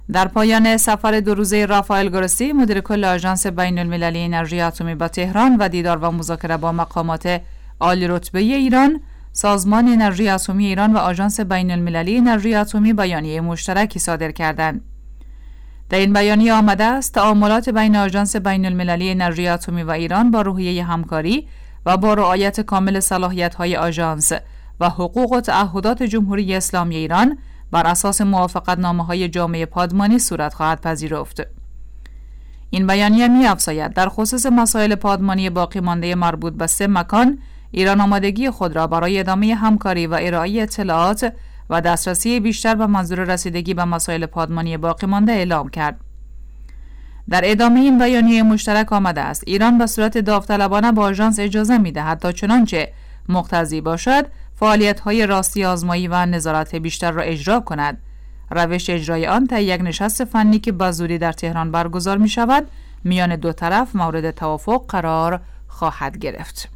در پایان سفر 2 روزه رافائل گروسی مدیر کل آژانس بین المللی انرژی اتمی به تهران و دیدار و مذاکره با مقامات عالی رتبه ایران، سازمان انرژی اتمی ایران و آژانس بین المللی انرژی اتمی بیانیه مشترکی صادر کردند. در این بیانیه آمده است تعاملات بین آژانس بین المللی انرژی اتمی و ایران با روحیه همکاری و با رعایت کامل صلاحیت‌های آژانس و حقوق و تعهدات جمهوری اسلامی ایران بر اساس موافقتنامه‌های جامعه پادمانی صورت خواهد پذیرفت. این بیانیه می‌افزاید در خصوص مسائل پادمانی باقی مانده مربوط به 3 مکان، ایران آمادگی خود را برای ادامه همکاری و ارائه اطلاعات و دسترسی بیشتر به منظور رسیدگی به مسائل پادمانی باقی مانده اعلام کرد. در ادامه این بیانیه مشترک آمده است ایران به صورت داوطلبانه با آژانس اجازه می‌دهد تا چنانچه مقتضی باشد فعالیت‌های راستی آزمایی و نظارت بیشتر را اجرا کند. روش اجرای آن تا یک نشست فنی که به زودی در تهران برگزار می‌شود میان 2 طرف مورد توافق قرار خواهد گرفت.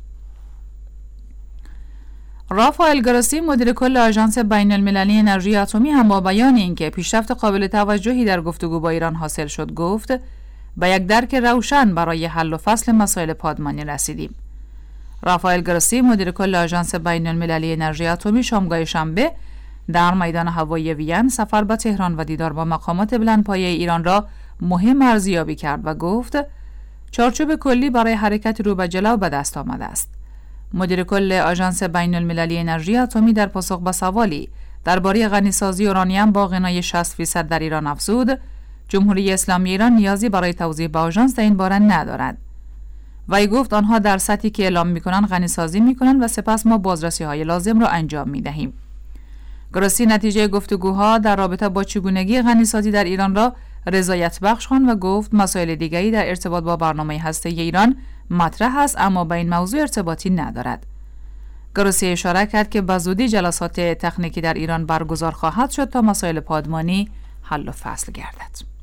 رافائل گروسی مدیر کل آژانس بین المللی انرژی اتمی هم با بیان اینکه پیشرفت قابل توجهی در گفتگو با ایران حاصل شد گفت به یک درک روشن برای حل و فصل مسائل پادمانی رسیدیم. رافائل گروسی مدیر کل آژانس بین المللی انرژی اتمی شامگاه شنبه در میدان هوایی وین سفر به تهران و دیدار با مقامات بلندپایه ایران را مهم ارزیابی کرد و گفت چارچوب کلی برای حرکت رو به جلو به دست آمده است. مدیر کل آژانس بین المللی انرژی اتمی در پاسخ به سوالی درباره غنیسازی اورانیم با غنای 60% در ایران افزود جمهوری اسلامی ایران نیازی برای توضیح به آژانس در این باره ندارد. وی گفت آنها در سطحی که اعلام می‌کنند غنیسازی می‌کنند و سپس ما بازرسی‌های لازم را انجام می‌دهیم. گروسی نتیجه گفتگوها در رابطه با چگونگی غنیسازی در ایران را رضایت بخش خواند و گفت مسائل دیگری در ارتباط با برنامه هسته‌ای ایران مطرح است اما به این موضوع ارتباطی ندارد. گروسی اشاره کرد که بزودی جلسات تکنیکی در ایران برگزار خواهد شد تا مسائل پادمانی حل و فصل گردد.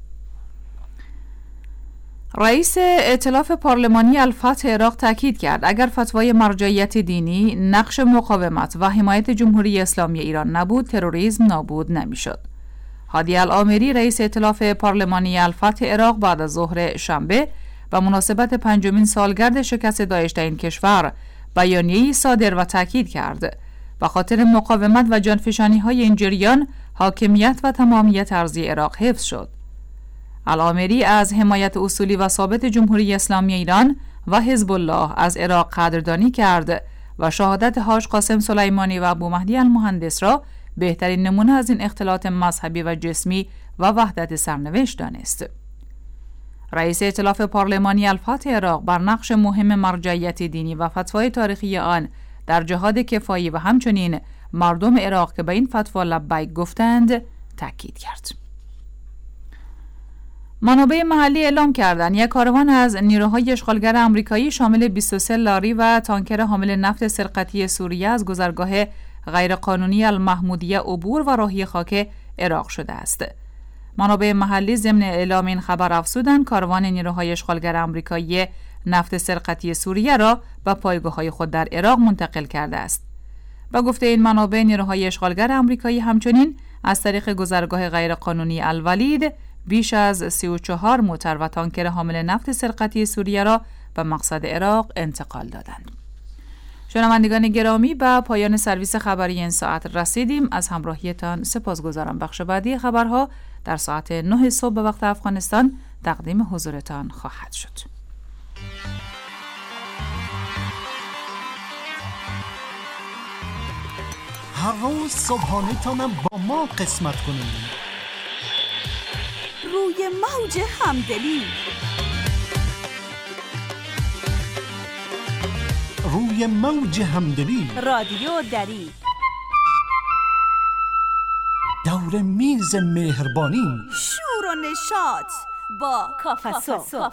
رئیس ائتلاف پارلمانی الفتح عراق تاکید کرد اگر فتوای مرجعیت دینی، نقش مقاومت و حمایت جمهوری اسلامی ایران نبود، تروریسم نابود نمیشد. هادی العامری رئیس ائتلاف پارلمانی الفتح عراق بعد از ظهر شنبه به مناسبت 5مین سالگرد شکست داعش در این کشور بیانیه‌ای صادر و تاکید کرد به خاطر مقاومت و جانفشانی‌های این جریان حاکمیت و تمامیت ارضی عراق حفظ شد. العامری از حمایت اصولی و ثابت جمهوری اسلامی ایران و حزب الله از عراق قدردانی کرد و شهادت حاج قاسم سلیمانی و ابو مهدی المهندس را بهترین نمونه از این اختلاط مذهبی و جسمی و وحدت سرنوشت دانست. رئیس ائتلاف پارلمانی الفتح عراق بر نقش مهم مرجعیت دینی و فتوای تاریخی آن در جهاد کفایی و همچنین مردم عراق که به این فتوا لبیک گفتند تاکید کرد. منابع محلی اعلام کردند یک کاروان از نیروهای اشغالگر آمریکایی شامل 23 لاری و تانکر حامل نفت سرقتی سوریه از گذرگاه غیرقانونی المحمودیه عبور و راهی خاک عراق شده است. منابع محلی ضمن اعلام این خبر افزودند کاروان نیروهای اشغالگر آمریکایی نفت سرقتی سوریه را به پایگاه‌های خود در عراق منتقل کرده است. با گفته این منابع نیروهای اشغالگر آمریکایی همچنین از طریق گذرگاه غیرقانونی الولید بیش از 34 موتر و تانکر حامل نفت سرقتی سوریه را به مقصد عراق انتقال دادند. شنوندگان گرامی به پایان سرویس خبری این ساعت رسیدیم. از همراهیتان سپاسگزارم. بخش بعدی خبرها در ساعت 9 صبح به وقت افغانستان تقدیم حضورتان خواهد شد. هر روز صبحانه تا با ما قسمت کنید. روی موج همدلی، روی موج همدلی، رادیو دری، دور میز مهربانی، شور و نشاط با کافسو.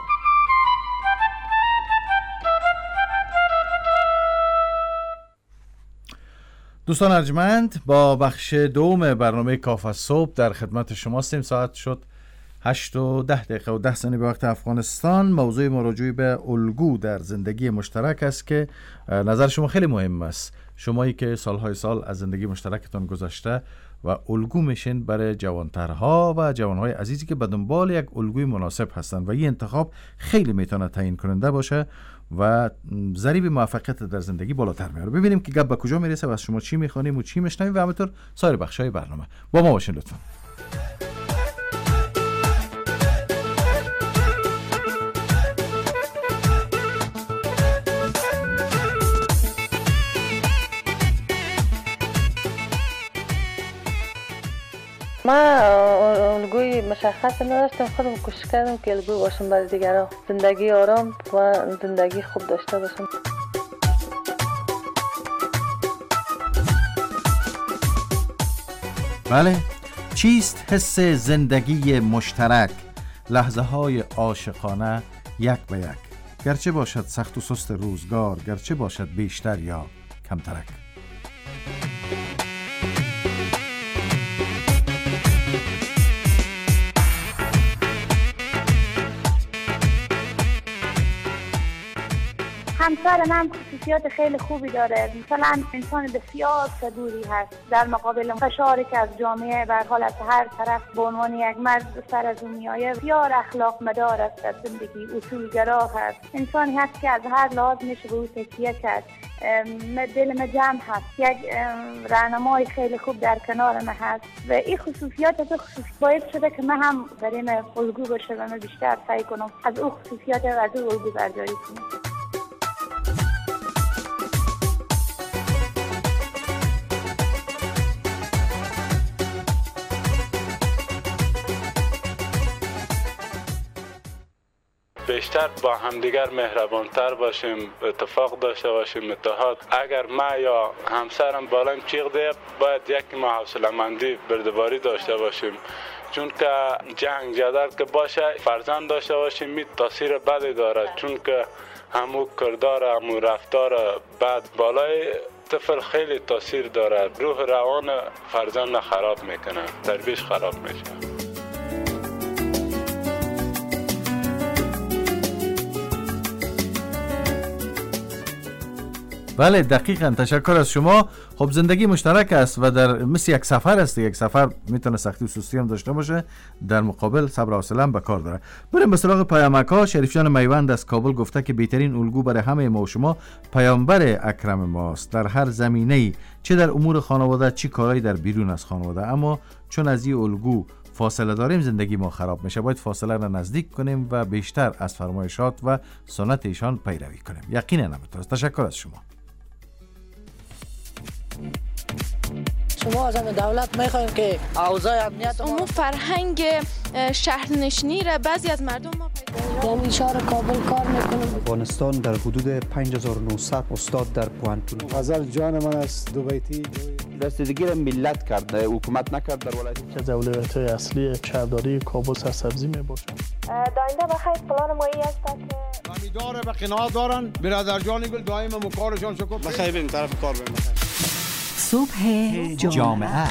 دوستان ارجمند، با بخش دوم برنامه کافه صبح در خدمت شما هستیم. ساعت شد 8:10 و 10 ثانیه به وقت افغانستان. موضوع ما راجع به الگو در زندگی مشترک است که نظر شما خیلی مهم است. شمایی که سالهای سال از زندگی مشترکتان گذشته و الگو میشین برای جوانترها و جوانهای عزیزی که به دنبال یک الگوی مناسب هستند و این انتخاب خیلی میتونه تعیین کننده باشه و ضریب موفقیت در زندگی بالاتر میاره. ببینیم که گپ به کجا میرسه و از شما چی میخوانیم و چی میشنویم و همینطور سایر بخشای برنامه. با ما باشین لطفا. من الگوی مشخص نداشتم، خودم کوشش کردم که الگوی باشم برای دیگران، زندگی آرام و زندگی خوب داشته باشم. بله، چیست حس زندگی مشترک؟ لحظه های عاشقانه یک به یک، گرچه باشد سخت و سست روزگار، گرچه باشد بیشتر یا کمترک. همسر من خصوصیات خیلی خوبی داره. مثلا انسان بسیار صبوری هست در مقابل فشاری که از جامعه به حال از هر طرف به عنوان یک مرد سر از اون میآید. بسیار اخلاق مدار است در زندگی، اصولگرا هست. انسانی هست که از هر لحاظ میشه به او تکیه کرد. دل جمع هست، یک راهنمای خیلی خوب در کنار من هست و این خصوصیات باعث شده که من هم در این الگو باشه و من بیشتر سعی کنم از او خصوصیات و از او الگو برداری کنم. بیشتر با همدیگر مهربانتر باشیم، اتفاق داشته باشیم، اتحاد. اگر ما یا همسرم بالایم چیغ ده، باید یک ما حوصله‌مندی بردباری داشته باشیم، چون که جنگ جدل که باشه فرزند داشته باشیم می تاثیر بدی داره، چون که همو کردار همو رفتار بد بالای طفل خیلی تاثیر داره، روح روان فرزند خراب میکنه، تربیش خراب میشه. بله دقیقاً، تشکر از شما. خب زندگی مشترک است و در مثل یک سفر است. یک سفر میتونه سختی و سستی هم داشته باشه، در مقابل صبر و حوصله هم به کار داره. بریم به سراغ پیامک‌ها. شریف جان میوند از کابل گفته که بهترین الگو برای همه ما و شما پیامبر اکرم ماست در هر زمینه‌ای، چه در امور خانواده چه کارهایی در بیرون از خانواده. اما چون از این الگو فاصله داریم زندگی ما خراب میشه. باید فاصله را نزدیک کنیم و بیشتر از فرمایشات و سنت ایشان پیروی کنیم. یقینا همینطور. تشکر از شما. شما از دولت میخواین که اوضاع امنیت امور فرهنگ شهرنشینی را بعضی از مردم ما یعنی شهر کابل کار میکنه. افغانستان در حدود 5900 استاد در پوانتون. غزل جان من است دو بیتی رسیدگی را ملت کرد، حکومت نکرد در ولایت. که اولویت‌های اصلی شهرداری کابل سرسبزی میباشد. داینده بخیر پلان ما این است که زمیندار به قناعت دارن، برادر جان گل دائم مکارشان شکر. بخیر بریم طرف کار بریم. صبح جامعه.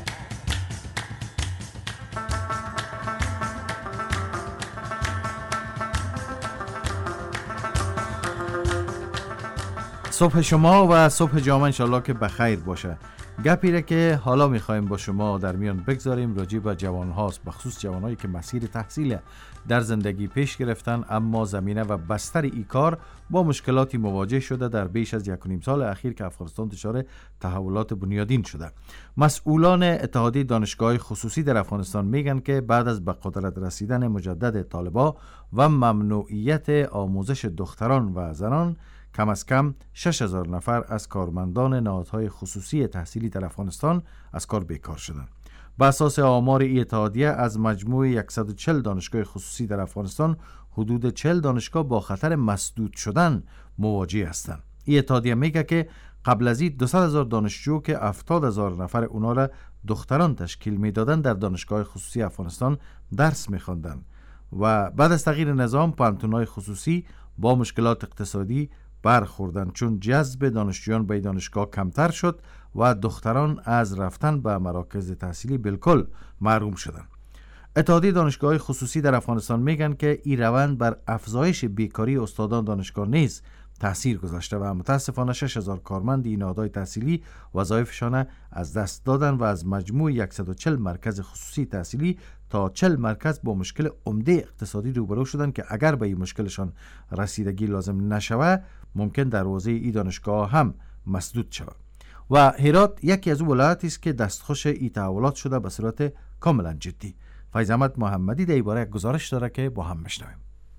صبح شما و صبح جامعه انشالله که بخیر باشه. گپی را که حالا میخوایم با شما در میان بگذاریم راجع به جوان هاست، بخصوص جوانهایی که مسیر تحصیل در زندگی پیش گرفتن اما زمینه و بستر ای کار با مشکلاتی مواجه شده در بیش از 1.5 سال اخیر که افغانستان دچار تحولات بنیادین شده. مسئولان اتحادیه دانشگاه‌های خصوصی در افغانستان میگن که بعد از به قدرت رسیدن مجدد طالبان و ممنوعیت آموزش دختران و زنان، کم از کم 6000 نفر از کارمندان نهادهای خصوصی تحصیلی در افغانستان از کار بیکار شدند. بر اساس آمار این اتحادیه از مجموع 140 دانشگاه خصوصی در افغانستان حدود 40 دانشگاه با خطر مسدود شدن مواجه هستند. این اتحادیه میگه که قبل از این 200,000 دانشجو که 70,000 نفر اونا را دختران تشکیل میدادند در دانشگاه خصوصی افغانستان درس میخواندند و بعد از تغییر نظام پانتون‌های خصوصی با مشکلات اقتصادی برخوردن، چون جذب دانشجویان به دانشگاه کمتر شد و دختران از رفتن به مراکز تحصیلی بالکل محروم شدند. اتحادیه دانشگاه‌های خصوصی در افغانستان میگن که این روند بر افزایش بیکاری استادان دانشگاه نیز تأثیر گذاشته و متاسفانه 6000 کارمند این نهادهای تحصیلی وظایفشان از دست دادن و از مجموع 140 مرکز خصوصی تحصیلی تا 40 مرکز با مشکل عمده اقتصادی روبرو شدند که اگر به این مشکلشان رسیدگی لازم نشود ممکن دروازه این دانشگاه هم مسدود شود. و هرات یکی از اون ولایاتی است که دستخوش این تحولات شده به صورت کاملا جدی. فیض احمد محمدی در این باره گزارش داره که با هم بشنویم.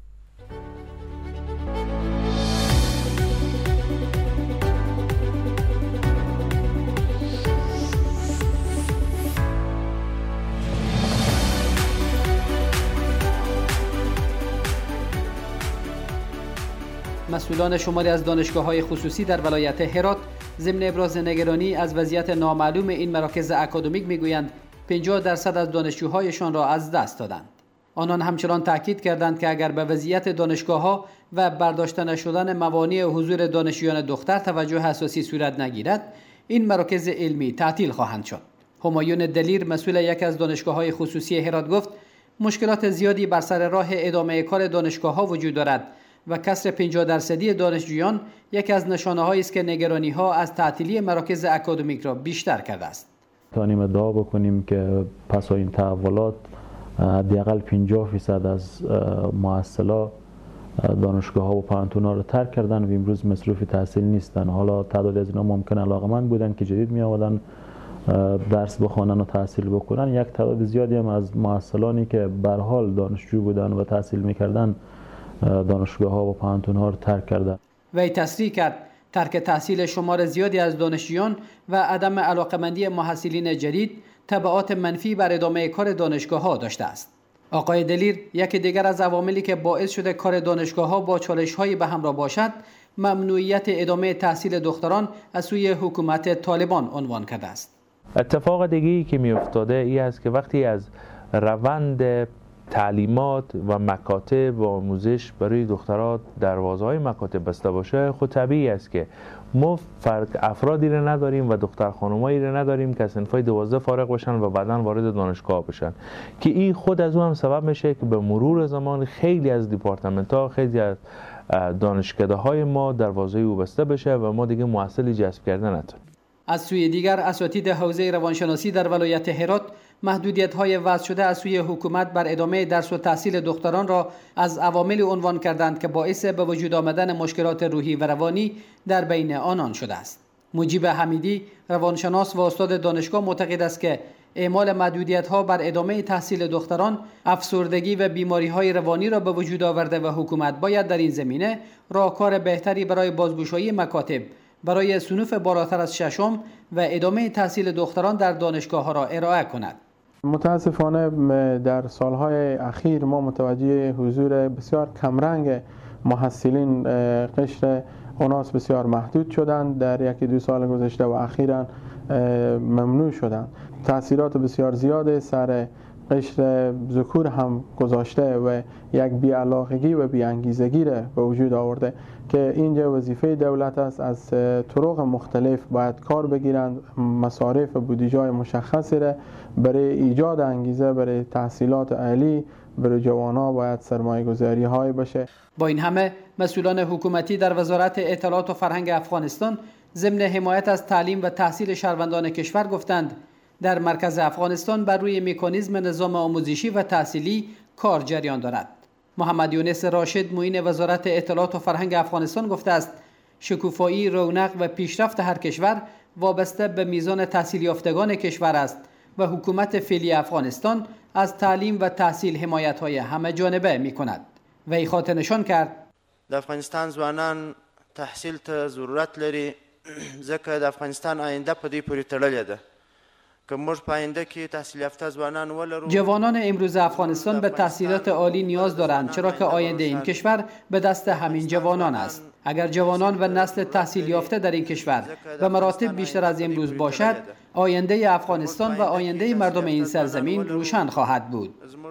مسئولان شماری از دانشگاه‌های خصوصی در ولایت هرات ضمن ابراز نگرانی از وضعیت نامعلوم این مراکز اکادمیک میگویند 50% از دانشجوهایشان را از دست دادند. آنان همچنان تاکید کردند که اگر به وضعیت دانشگاه‌ها و برداشته نشدن موانع حضور دانشجویان دختر توجه اساسی صورت نگیرد، این مراکز علمی تعطیل خواهند شد. همایون دلیر مسئول یک از دانشگاه‌های خصوصی هرات گفت مشکلات زیادی بر سر راه ادامه کار دانشگاه‌ها وجود دارد و کسر 50% دانشجویان یکی از نشانه‌هایی است که نگرانی‌ها از تعطیلی مراکز اکادمیک را بیشتر کرده است. توانیم ادعا بکنیم که پس از این تحولات حداقل 50% از مؤسسات دانشگاه‌ها و پانتون‌ها را ترک کردن و امروز مصروف تحصیل نیستند. حالا تعداد از اینا ممکن علاقه‌مند بودن که جدید می‌آمدن درس بخوانن و تحصیل بکنن. یک تعداد زیادی هم از مؤسسانی که به هر حال دانشجو بودن و تحصیل می‌کردن دانشگاه‌ها و پانتون‌ها را ترک کردند. وی تصریح کرد ترک تحصیل شمار زیادی از دانشجویان و عدم علاقمندی محصلین جدید تبعات منفی بر ادامه کار دانشگاه‌ها داشته است. آقای دلیر یکی دیگر از عواملی که باعث شده کار دانشگاه‌ها با چالش‌هایی به همراه باشد، ممنوعیت ادامه تحصیل دختران از سوی حکومت طالبان عنوان کرده است. اتفاق دیگه‌ای که می‌افتاده این است که وقتی از روند تعلیمات و مکاتب و آموزش برای دخترات دروازه‌های مکاتب بسته باشه، خود طبیعی است که ما افرادی را نداریم و دختر خانمایی را نداریم که از صنف‌های 12 فارغ بشن و بعداً وارد دانشگاه بشن، که این خود از اون هم سبب میشه که به مرور زمان خیلی از دپارتمنت‌ها، خیلی از دانشکده‌های ما دروازه او بسته بشه و ما دیگه محصلی جذب کردن نتونیم. از سوی دیگر اساتید حوزه روانشناسی در ولایت هرات محدودیت‌های وضع شده از سوی حکومت بر ادامه درس و تحصیل دختران را از عوامل عنوان کردند که باعث به وجود آمدن مشکلات روحی و روانی در بین آنان شده است. مجیب حمیدی روانشناس و استاد دانشگاه معتقد است که اعمال محدودیت‌ها بر ادامه تحصیل دختران افسردگی و بیماری‌های روانی را به وجود آورده و حکومت باید در این زمینه راهکار بهتری برای بازگشایی مکاتب برای صنوف بالاتر از ششم و ادامه تحصیل دختران در دانشگاه‌ها را ارائه کند. متاسفانه در سالهای اخیر ما متوجه حضور بسیار کمرنگ محصلین قشر اوناس بسیار محدود شدند در یکی دو سال گذشته و اخیراً ممنوع شدند. تأثیرات بسیار زیاد سر قشر ذکور هم گذاشته و یک بی‌علاقگی و بی‌انگیزگی را به وجود آورده که اینجا وظیفه دولت است از طرق مختلف باید کار بگیرند، مصارف و بودجه‌های مشخصی را برای ایجاد انگیزه برای تحصیلات عالی برای جوانان باید سرمایه‌گذاری های باشه. با این همه مسئولان حکومتی در وزارت اطلاعات و فرهنگ افغانستان ضمن حمایت از تعلیم و تحصیل شهروندان کشور گفتند در مرکز افغانستان بر روی مکانیزم نظام آموزشی و تحصیلی کار جریان دارد. محمد یونس راشد معین وزارت اطلاعات و فرهنگ افغانستان گفته است شکوفایی، رونق و پیشرفت هر کشور وابسته به میزان تحصیل یافتگان کشور است و حکومت فعلی افغانستان از تعلیم و تحصیل حمایت‌های همه جانبه می‌کند. وی خاطر نشان کرد د افغانستان ځوانان تحصیل ته ضرورت لري ځکه د افغانستان آینده په دې پورې تړلې ده. جوانان امروز افغانستان به تحصیلات عالی نیاز دارند چرا که آینده این کشور به دست همین جوانان است. اگر جوانان و نسل تحصیل یافته در این کشور به مراتب بیشتر از امروز باشد، آینده افغانستان و آینده مردم این سرزمین روشن خواهد بود.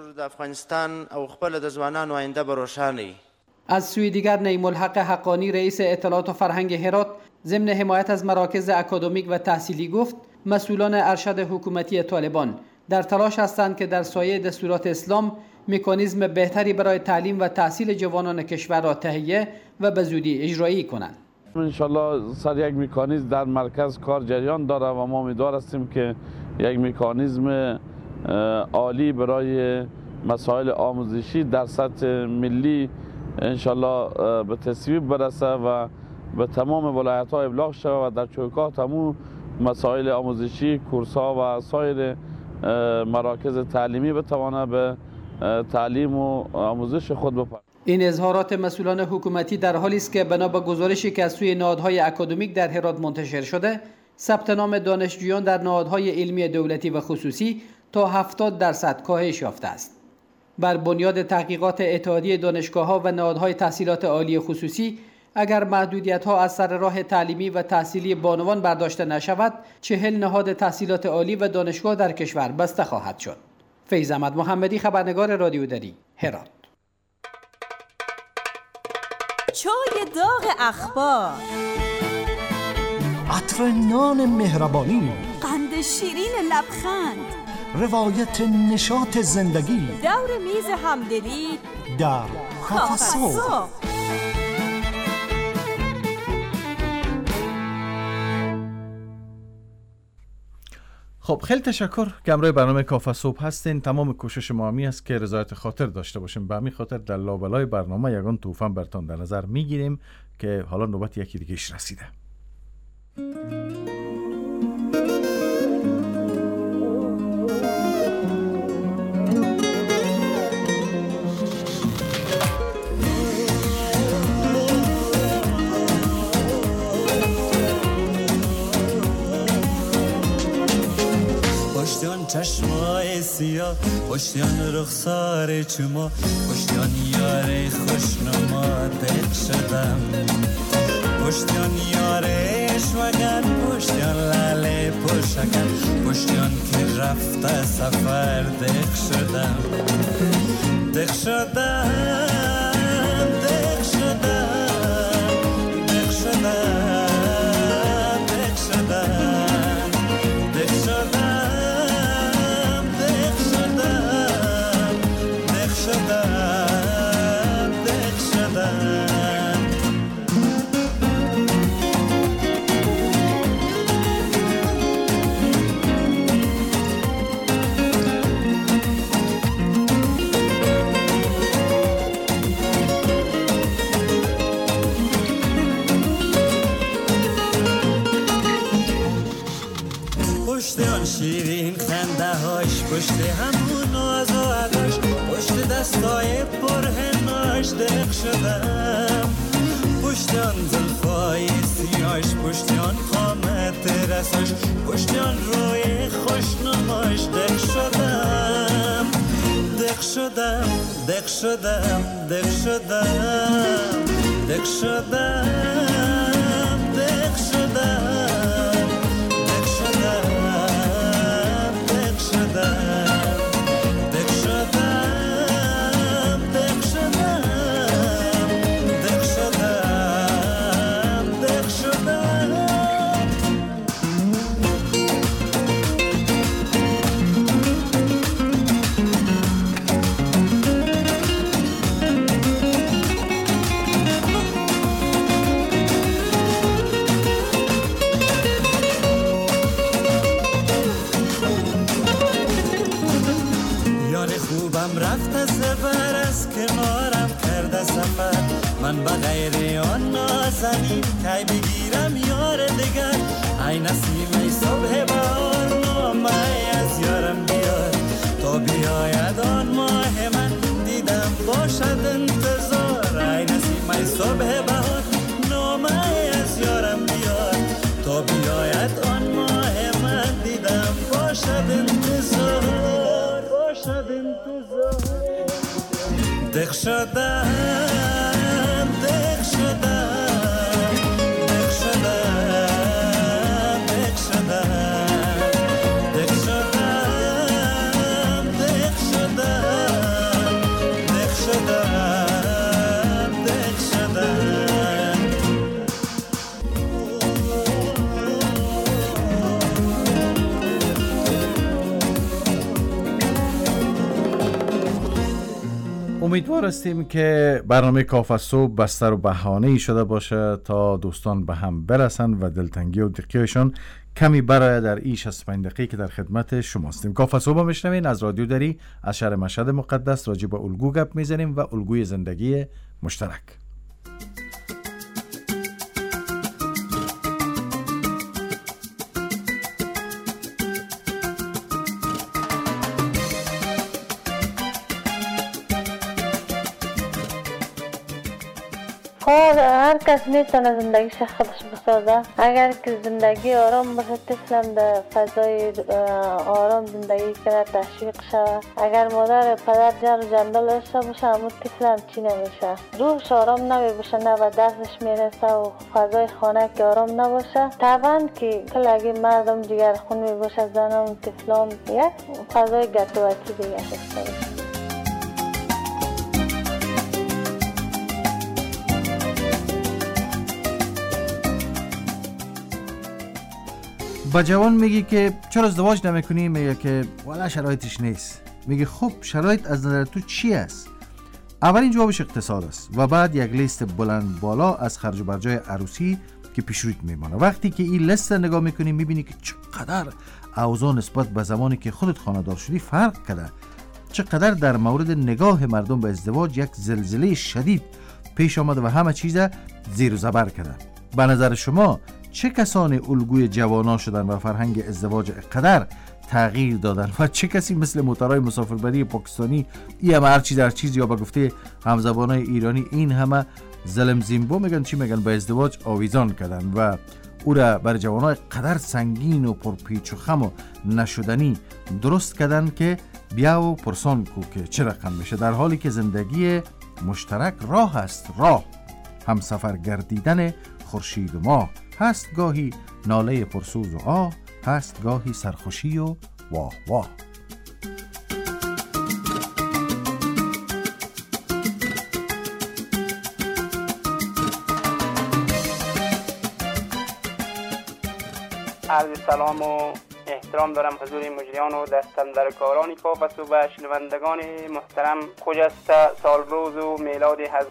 از سوی دیگر نعیم الحق حقانی رئیس اطلاعات و فرهنگ هرات ضمن حمایت از مراکز اکادمیک و تحصیلی گفت مسئولان ارشد حکومتی طالبان در تلاش هستند که در سایه دستورات اسلام مکانیزم بهتری برای تعلیم و تحصیل جوانان کشور را تهیه و به زودی اجرایی کنند. انشالله سر یک مکانیزم در مرکز کار جریان داره و ما امیدوار هستیم که یک مکانیزم عالی برای مسائل آموزشی در سطح ملی انشالله به تصویب برسه و به تمام ولایت‌ها ابلاغ شود و در چوکات تمام مسائل آموزشی، کورس‌ها و سایر مراکز تعلیمی بتوانه به تعلیم و آموزش خود بپردازد. این اظهارات مسئولان حکومتی در حالی است که بنا به گزارشی که از سوی نهادهای اکادمیک در هرات منتشر شده، ثبت نام دانشجویان در نهادهای علمی دولتی و خصوصی تا 70% کاهش یافته است. بر بنیاد تحقیقات اتحادیه دانشگاه‌ها و نهادهای تحصیلات عالی خصوصی، اگر محدودیت‌ها از سر راه تعلیمی و تحصیلی بانوان برداشته نشود، 40 نهاد تحصیلات عالی و دانشگاه در کشور بسته خواهد شد. فیض احمد محمدی، خبرنگار رادیو دری، هرات. چای داغ اخبار، عطر نان مهربانی، قند شیرین لبخند، روایت نشاط زندگی، دور میز همدلی در کافه صبح. خب خیلی تشکر که همراه برنامه کافه صبح هستین. تمام کوشش ما همی است که رضایت خاطر داشته باشیم. به همین خاطر در لابلای برنامه یگان طوفان برتان در نظر میگیریم که حالا نوبت یکی دیگهش رسیده. پشتیان چشمای سیاه، پشتیان رخسار چما، پشتیان یار خوشنما دق شدم، پشتیان یارش وگن، پشتیان لاله پشکن، پشتیان که رفته سفر دق شدم، دق شدم، دق شدم، دق شدم، دق شدم، دق شدم، شیرین خنده هاش، پشت همون ناز و عداش، پشت دستای پرهناش دق شدم، پشت آن زلفای سیاش، پشت آن قامت رساش، پشت آن روی خوشنماش دق شدم، دق شدم، دق شدم، دق شدم، دق شدم، دق شدم. رفت سفر از کنارم کرده سفر، من با غیر آن نازنین کی بگیرم یار دگر، ای نسیم صبح بهار نامه از یارم بیار، تا بیاید آن ماه من دیدم باشد انتظار، ای نسیم صبح بهار نامه از یارم بیار، تا بیاید آن ماه من دیدم باشد انتظار، باشد انتظار. دق شدم، دق شدم، دق شدم، دق شدم، دق شدم، دق شدم، دق شدم، دق شدم. امیدوار هستیم که برنامه کافه صبح بستر و بهانه‌ای شده باشه تا دوستان به هم برسن و دلتنگی و دقیقشان کمی برای در این 65 دقیقه که در خدمت شما هستیم. کافه صبح میشنوین از رادیو دری از شهر مشهد مقدس. راجع به الگو گپ میزنیم و الگوی زندگی مشترک. هر کس میتونه زندگیش خودش بسازه. اگر که زندگی آرام باشه طفلم در فضای آرام زندگی کنه، تشویق شود. اگر مادر پدر جر و جندل داشته باشه همون طفلم چی نمیشه. روحش آرام نمیشه، نه به دستش میرسه و فضای خانه که آرام نباشه طبعا که کلگی مردم جگر خون میباشه، زنم طفلام یک فضای گتوکی دیگه هست. با جوان میگی که چرا ازدواج نمیکنی؟ میگه که والا شرایطش نیست. میگه خب شرایط از نظر تو چی است؟ اولین جوابش اقتصاد است و بعد یک لیست بلند بالا از خرج و برجای عروسی که پیش روت میمانه. وقتی که این لیست نگاه میکنی میبینی که چقدر اوضاع نسبت به زمانی که خودت خانه‌دار شدی فرق کرده، چقدر در مورد نگاه مردم به ازدواج یک زلزله شدید پیش آمده و همه چیز زیر و زبر کرده. به نظر شما چه کسانی الگوی جوانا شدن و فرهنگ ازدواج قدر تغییر دادن و چه کسی مثل موترهای مسافربری پاکستانی ای همه هر چیز در چیز یا به گفته همزبانای ایرانی این همه ظلم زیمبو میگن چی میگن به ازدواج آویزان کردن و او را بر جوانای قدر سنگین و پرپیچ و خم و نشدنی درست کردن که بیا و پرسان کو که چه رقم میشه، در حالی که زندگی مشترک راه است. راه هم سفر گردیدن خورشید و ماه هست، گاهی ناله پرسوز و آه هست، گاهی سرخوشی و واه واه. عرض سلام و احترام دارم حضور مجریان و دستاندرکاران کافه صبح و شنوندگان محترم. خجسته سالروز و میلاد حضرت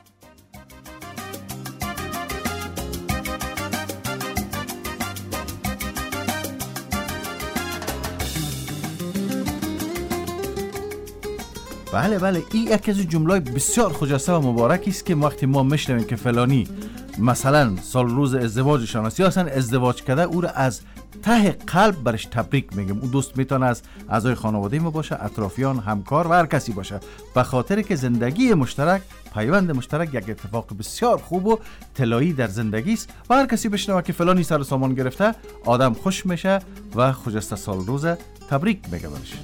بله این یکی از جمله‌های بسیار خجسته و مبارکی است که وقتی ما میشنویم که فلانی مثلا سال روز ازدواجشان است یا اصلا ازدواج کرده، او را از ته قلب برش تبریک میگم. اون دوست میتونه از اعضای خانواده ما باشه، اطرافیان، همکار و هر کسی باشه، به خاطر که زندگی مشترک، پیوند مشترک یک اتفاق بسیار خوب و طلایی در زندگی است و هر کسی بشنوه که فلانی سر و سامان گرفته آدم خوش میشه و خجسته سال روز تبریک میگه برش.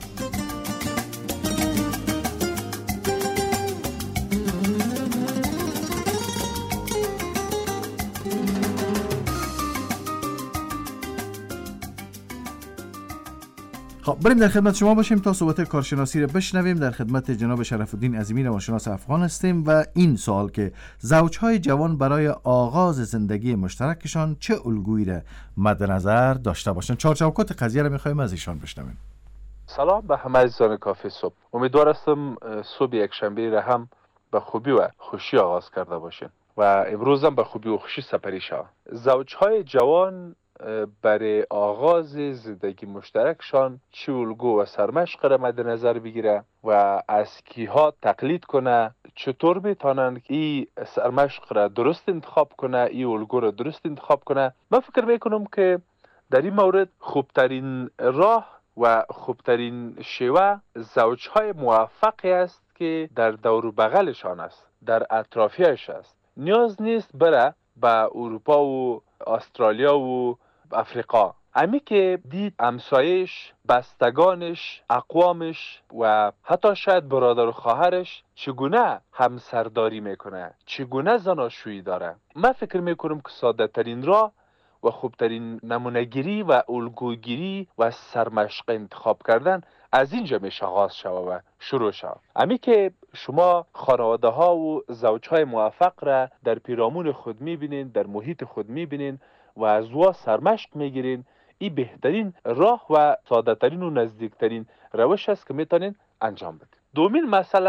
خب بریم در خدمت شما باشیم تا صحبت کارشناسی رو بشنویم. در خدمت جناب شرف الدین عظیمی روانشناس افغان هستیم و این سوال که زوجهای جوان برای آغاز زندگی مشترکشان چه الگویی را مد نظر داشته باشن، چارچوبات قضیه رو می‌خوایم از ایشان بشنویم. سلام به همه عزیزان کافه صبح. امیدوار هستم صبح یک شنبه را هم به خوبی و خوشی آغاز کرده باشین و امروز هم به خوبی و خوشی سپری شود. زوجهای جوان برای آغاز زندگی مشترکشان چه الگو و سرمشق را مد نظر بگیره و از کیها تقلید کنه، چطور میتونن این سرمشق را درست انتخاب کنه، این الگو را درست انتخاب کنه. من فکر میکنم که در این مورد خوبترین راه و خوبترین شیوه زوجهای موفقی است که در دور و بغلشان است، در اطرافیش است. نیاز نیست بره به اروپا و استرالیا و افریقا. امی که دید همسایش، بستگانش، اقوامش و حتی شاید برادر و خواهرش چگونه همسرداری میکنه، چگونه زناشویی داره. من فکر میکنم که ساده ترین راه و خوبترین نمونه‌گیری و الگوگیری و سرمشق انتخاب کردن از اینجا میشه آغاز شود و شروع شود. امی که شما خانواده ها و زوجهای موفق را در پیرامون خود میبینین، در محیط خود میبینین و از وا سرمشق میگیرین، این بهترین راه و ساده ترین و نزدیک ترین روش است که میتونین انجام بدین. دومین مسئله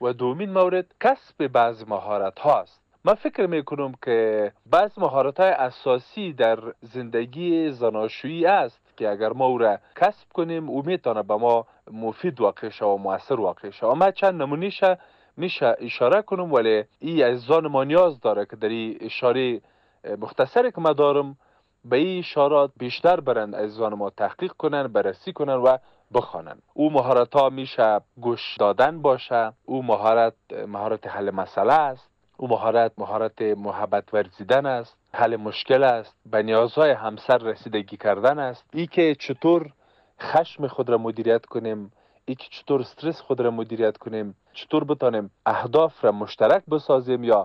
و دومین مورد کسب بعض مهارت هاست. من فکر میکنم که بعض مهارت های اساسی در زندگی زناشویی است که اگر ما او را کسب کنیم او میتونه به ما مفید واقع شه و مؤثر واقع شه. من چند نمونهش میشه اشاره کنم، ولی این از زان ما نیاز داره که در این اشاره مختصری که من دارم به این اشارات بیشتر برن از زان ما تحقیق کنن، بررسی کنن و بخوانن. او مهارت ها میشه گوش دادن باشه، او مهارت حل مسئله است، او مهارت محبت ورزیدن است، حل مشکل است، به نیازهای همسر رسیدگی کردن است، ای که چطور خشم خود را مدیریت کنیم، ای که چطور استرس خود را مدیریت کنیم، چطور بتانیم اهداف را مشترک بسازیم یا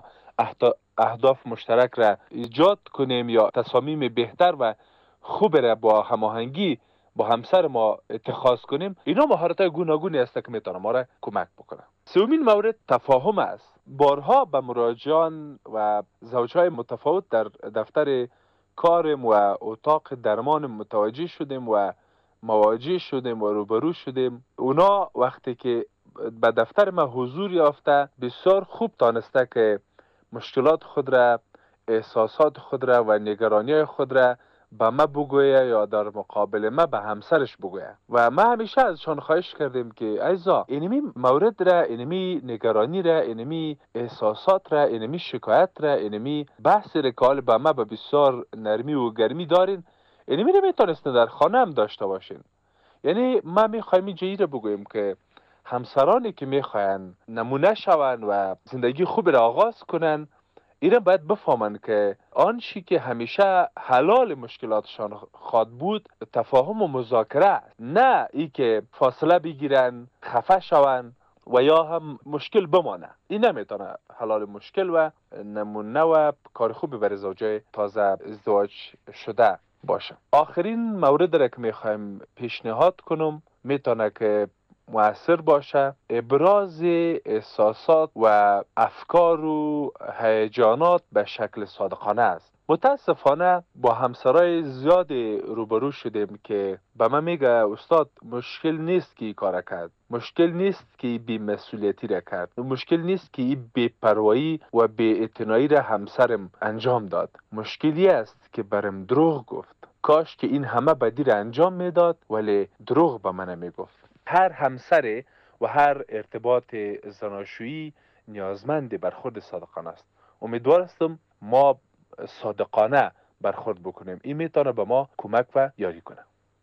اهداف مشترک را ایجاد کنیم یا تصامیم بهتر و خوب را با هماهنگی با همسر ما اتخاذ کنیم. اینا مهارت‌های گوناگونی است که میتونه ما را کمک بکنه. سومین مورد تفاهم است. بارها به مراجعان و زوجهای متفاوت در دفتر کارم و اتاق درمان متوجه شدیم و مواجه شدیم و روبرو شدیم. اونا وقتی که به دفتر ما حضور یافته بسیار خوب تانسته که مشکلات خود را، احساسات خود را و نگرانی خود را به ما بگویه یا در مقابل ما به همسرش بگویه. و ما همیشه ازشان خواهش کردیم که ایزا اینمی مورد را، اینمی نگرانی را، اینمی احساسات را، اینمی شکایت را، اینمی بحث را که حال به ما به بسیار نرمی و گرمی دارین، اینمی نمیتونستن در خانه هم داشته باشین. یعنی ما میخوایم این جایی را بگوییم که همسرانی که میخواین نمونه شون و زندگی خوب را آغاز کنن، اینا باید بفهمن که آنچه که همیشه حلال مشکلاتشان خواد بود تفاهم و مذاکره است، نه ای که فاصله بگیرن، خفه شون و یا هم مشکل بمانه. این نمیتونه حلال مشکل و نمونه و کار خوبی برای زوجای تازه ازدواج شده باشه. آخرین مورد را که میخوایم پیشنهاد کنم میتونه که مؤثر باشه، ابراز احساسات و افکار و هیجانات به شکل صادقانه است. متاسفانه با همسرای زیاد روبرو شدیم که به من میگه استاد مشکل نیست که این کار کرد، مشکل نیست که این بی‌مسئولیتی را کرد، مشکل نیست که این بی‌پروایی و بی‌اعتنایی را همسرم انجام داد، مشکلی است که برم دروغ گفت. کاش که این همه بدی را انجام میداد ولی دروغ به من میگفت. هر همسر و هر ارتباط زناشویی نیازمند برخورد صادقانه است. امیدوار هستم ما صادقانه برخورد بکنیم. این میتونه به ما کمک و یاری کنه.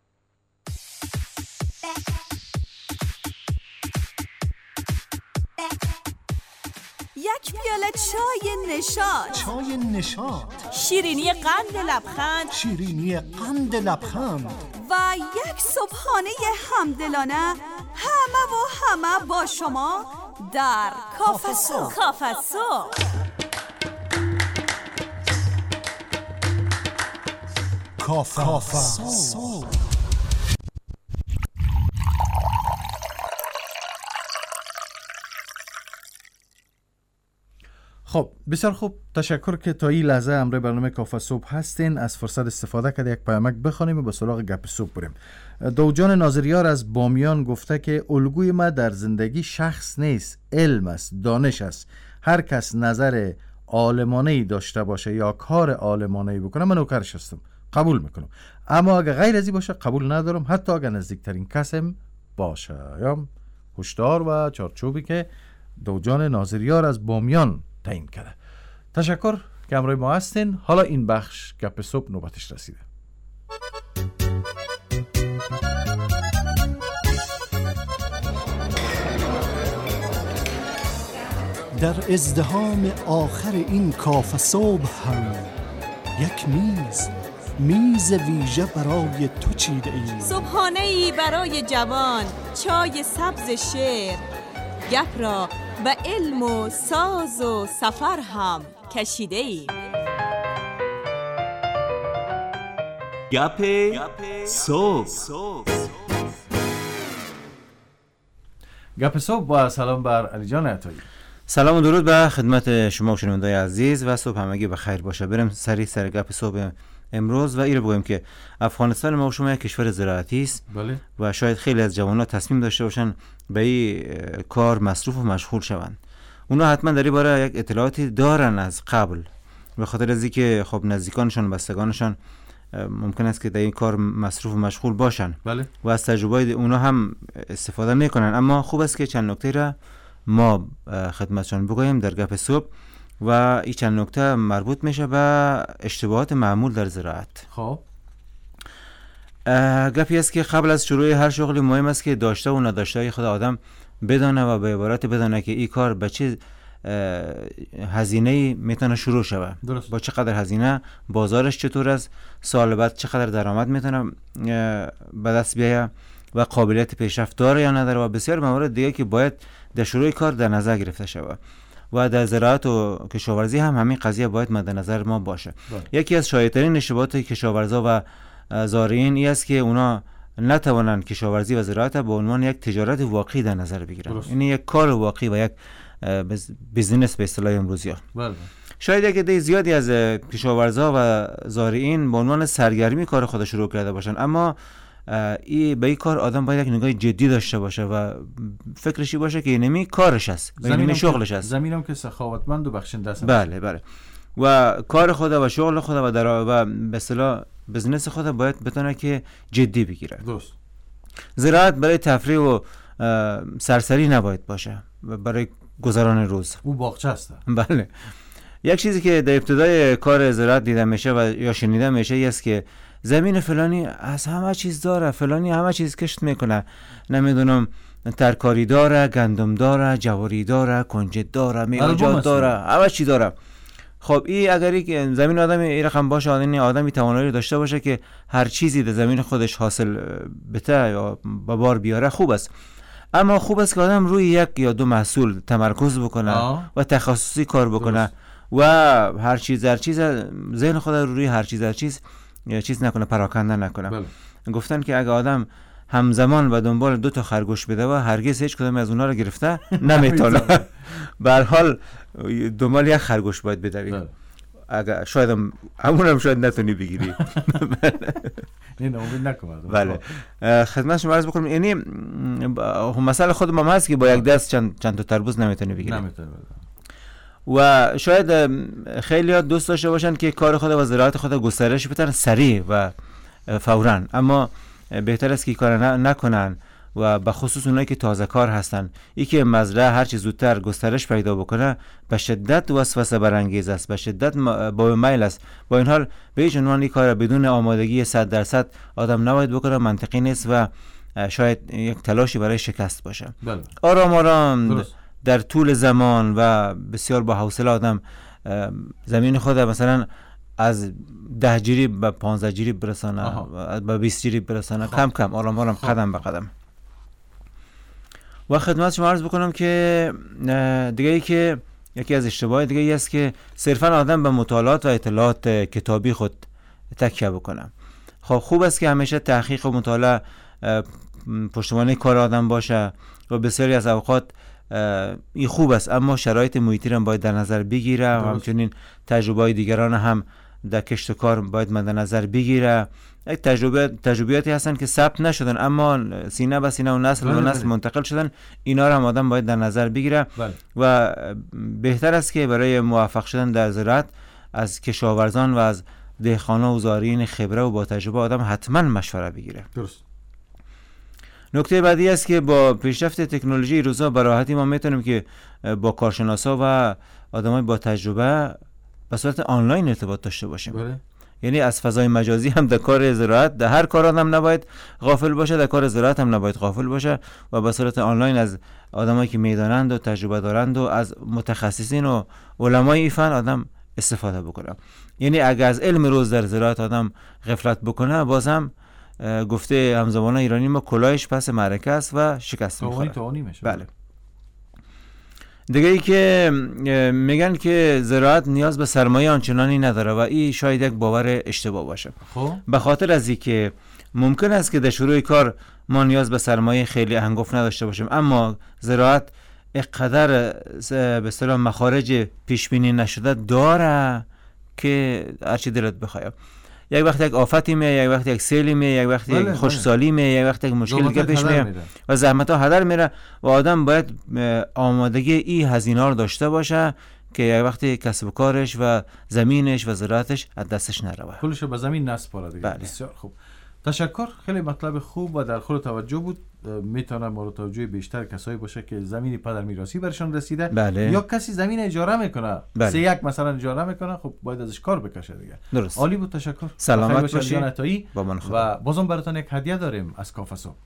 یک پیاله چای نشاط، چای نشاط، شیرینی قند لبخند، شیرینی قند لبخند و یک صبحانه همدلانه، همه با شما در کافه صبح. کافه صبح. کافه صبح. خب بسیار خوب، تشکر که تا این لحظه همراه برنامه کافه صبح هستین. از فرصت استفاده کرده یک پیامک بخونیم و به سراغ گپ صبح بریم. دوجان ناظریار از بامیان گفته که الگوی ما در زندگی شخص نیست، علم است، دانش است. هر کس نظر عالمانه‌ای داشته باشه یا کار عالمانه‌ای بکنه من نوکرش هستم، قبول میکنم. اما اگه غیر از این باشه قبول ندارم، حتی اگه نزدیکترین کسم باشه. یا هشدار و چارچوبی که دوجان ناظریار از بامیان تعیین کرده. تشکر که همراه ما هستین. حالا این بخش گپ صبح نوبتش رسیده. در ازدحام آخر این کافه صبح هم یک میز ویژه برای تو چیده ایم. صبحانه‌ای برای جوان، چای سبز شعر، گپ را به علم و ساز و سفر هم کشیده ایم. گپ صبح. گپ صبح با سلام بر علی جان عطایی. سلام و درود به خدمت شما شنوندگان عزیز و صبح همگی بخیر باشه. بریم سر گپ صبح امروز و این رو بگویم که افغانستان ما و شما یک کشور زراعتی است بله. و شاید خیلی از جوانان تصمیم داشته باشن به این کار مصروف و مشغول شوند. اونا حتما در این باره یک اطلاعاتی دارن از قبل، به خاطر از اینکه خب نزدیکانشان بستگانشان ممکن است که در این کار مصروف و مشغول باشن. بله. و از تجربه اونا هم استفاده میکنن. اما خوب است که چند نکته را ما خدمتشان بگوییم در گپ صبح و این چند نکته مربوط میشه به اشتباهات معمول در زراعت. خب گپی است که قبل از شروع هر شغلی مهم است که داشته و نداشته خود آدم بدانه و به عبارت بدانه که این کار به چه هزینه میتونه شروع شود، با چقدر هزینه، بازارش چطور است، سال بعد چقدر درآمد میتونه به دست بیاید و قابلیت پیشرفت داره یا نداره و بسیار موارد دیگه که باید در شروع کار در نظر گرفته شود. و در زراعت و کشاورزی هم همین قضیه باید مد نظر ما باشه. یکی از شایع‌ترین اشتباهات کشاورزا و زارعین این است که اونا نتوانند کشاورزی و زراعت به عنوان یک تجارت واقعی در نظر بگیرند، یعنی یک کار واقعی و یک بیزینس به اصطلاح امروزی. شاید یک عده زیادی از کشاورزا و زارعین به عنوان سرگرمی کار خود شروع کرده باشند، اما به این کار آدم باید یک نگاه جدی داشته باشه و فکرشی باشه که اینمی کارش است، اینمی شغلش است. زمینم که سخاوتمند و بخشنده است. بله و کار خود و شغل خود و به اصطلاح بزنس خود باید بتونه که جدی بگیره. درست. زراعت برای تفریح و سرسری نباید باشه، برای گذران روز. او باغچه است. بله. یک چیزی که در ابتدای کار زراعت دیده میشه و یا شنیده میشه است که زمین فلانی از همه چیز داره، فلانی همه چیز کشت میکنه، نمیدونم ترکاری داره، گندم داره، جواری داره، کنجد داره، میوه‌جات داره، همه چی داره. خب این اگر یک زمین آدم این رقم باشه، آدمی توانایی داشته باشه که هر چیزی در زمین خودش حاصل بده یا به بار بیاره، خوب است. اما خوب است که آدم روی یک یا دو محصول تمرکز بکنه و تخصصی کار بکنه و هر چیز ذهن خود روی هر چیز نکنه، پراکنده نکنه. گفتن که اگه آدم همزمان به دنبال 2 تا خرگوش بده و هرگز هیچ کدام از اونها رو گرفته نمیتونه. به هر حال دنبال یک خرگوش باید بدوی. اگه شاید همون شاید نتونی بگیری. این امید نکنم. بله. خدمت شما عرض بکنم، یعنی مسئله خود ما هست که با یک دست چند تا تربوز نمیتونی بگیری. و شاید خیلی ها دوست داشته باشن که کار خود و زراعت خود گسترش بدن سریع و فوراً، اما بهتر است که کار نکنن و به خصوص اونایی که تازه کار هستن. این که مزرعه هر چه زودتر گسترش پیدا بکنه به شدت وسوسه برانگیز است، به شدت با میل است. با این حال به هیچ عنوان این کار بدون آمادگی 100% آدم نباید بکنه، منطقی نیست و شاید یک تلاشی برای شکست باشه. آرام در طول زمان و بسیار با حوصله آدم زمین خود مثلا از 10 جریب به 15 جریب برسانه، به 20 جریب برسانه، کم کم آرام قدم به قدم. و خدمت شما عرض بکنم که دیگه ای که یکی از اشتباهات دیگه ای است که صرفا آدم به مطالعات و اطلاعات کتابی خود تکیه بکنه. خب خوب است که همیشه تحقیق و مطالعه پشتوانه کار آدم باشه و بسیاری از اوقات این خوب است، اما شرایط محیطی را باید در نظر بگیره و همچنین تجربه دیگران هم در کشت و کار باید مد نظر بگیره. یک تجربیاتی هستن که ثبت نشدن اما سینه به سینه و نسل به نسل منتقل شدن، اینا را هم آدم باید در نظر بگیره. و بهتر است که برای موفق شدن در زراعت از کشاورزان و از دهقانا و زارعین خبره و با تجربه آدم حتما مشوره بگیره. درست. نکته بعدی است که با پیشرفت تکنولوژی روزا به راحتی ما میتونیم که با کارشناسا و آدمای با تجربه به صورت آنلاین ارتباط داشته باشیم. یعنی از فضای مجازی هم در کار زراعت، در هر کار آدم نباید غافل باشه، در کار زراعت هم نباید غافل باشه و به صورت آنلاین از آدمایی که میدانند و تجربه دارند و از متخصصین و علمای این فن آدم استفاده بکنه. یعنی اگر از علم روز در زراعت آدم غفلت بکنه، باز هم گفته همزبانان ایرانی ما کلاهش پس معرکه است و شکست میخوره. بله. دیگه ای که میگن که زراعت نیاز به سرمایه آنچنانی نداره و این شاید یک باور اشتباه باشه. به خاطر از این که ممکن است که در شروع کار ما نیاز به سرمایه خیلی هنگفت نداشته باشیم، اما زراعت اقدر به اصطلاح مخارج پیش بینی نشده داره که هرچی دلت بخواد. یک وقت یک آفتی می، یک وقت یک سیلی می، یک وقت یک خوشسالی می، یک وقت یک مشکلی که پیش میاد و زحمت ها هدر میره و آدم باید آمادگی این هزینه ها رو داشته باشه که یک وقتی کسب و کارش و زمینش و زراعتش از دستش نروه، پولش به زمین نسپاره دیگه. بله. بسیار خوب، تشکر. خیلی مطلب خوب و در خور توجه بود. میتونه مورد توجه بیشتر کسایی باشه که زمین پدر میراثی برشان رسیده. بله. یا کسی زمین اجاره میکنه، بله. 3-1 مثلا اجاره میکنه، خب باید ازش کار بکشه دیگه. درست. عالی بود، تشکر. سلامت باشید. و بازم براتون یک هدیه داریم از کافه صبح.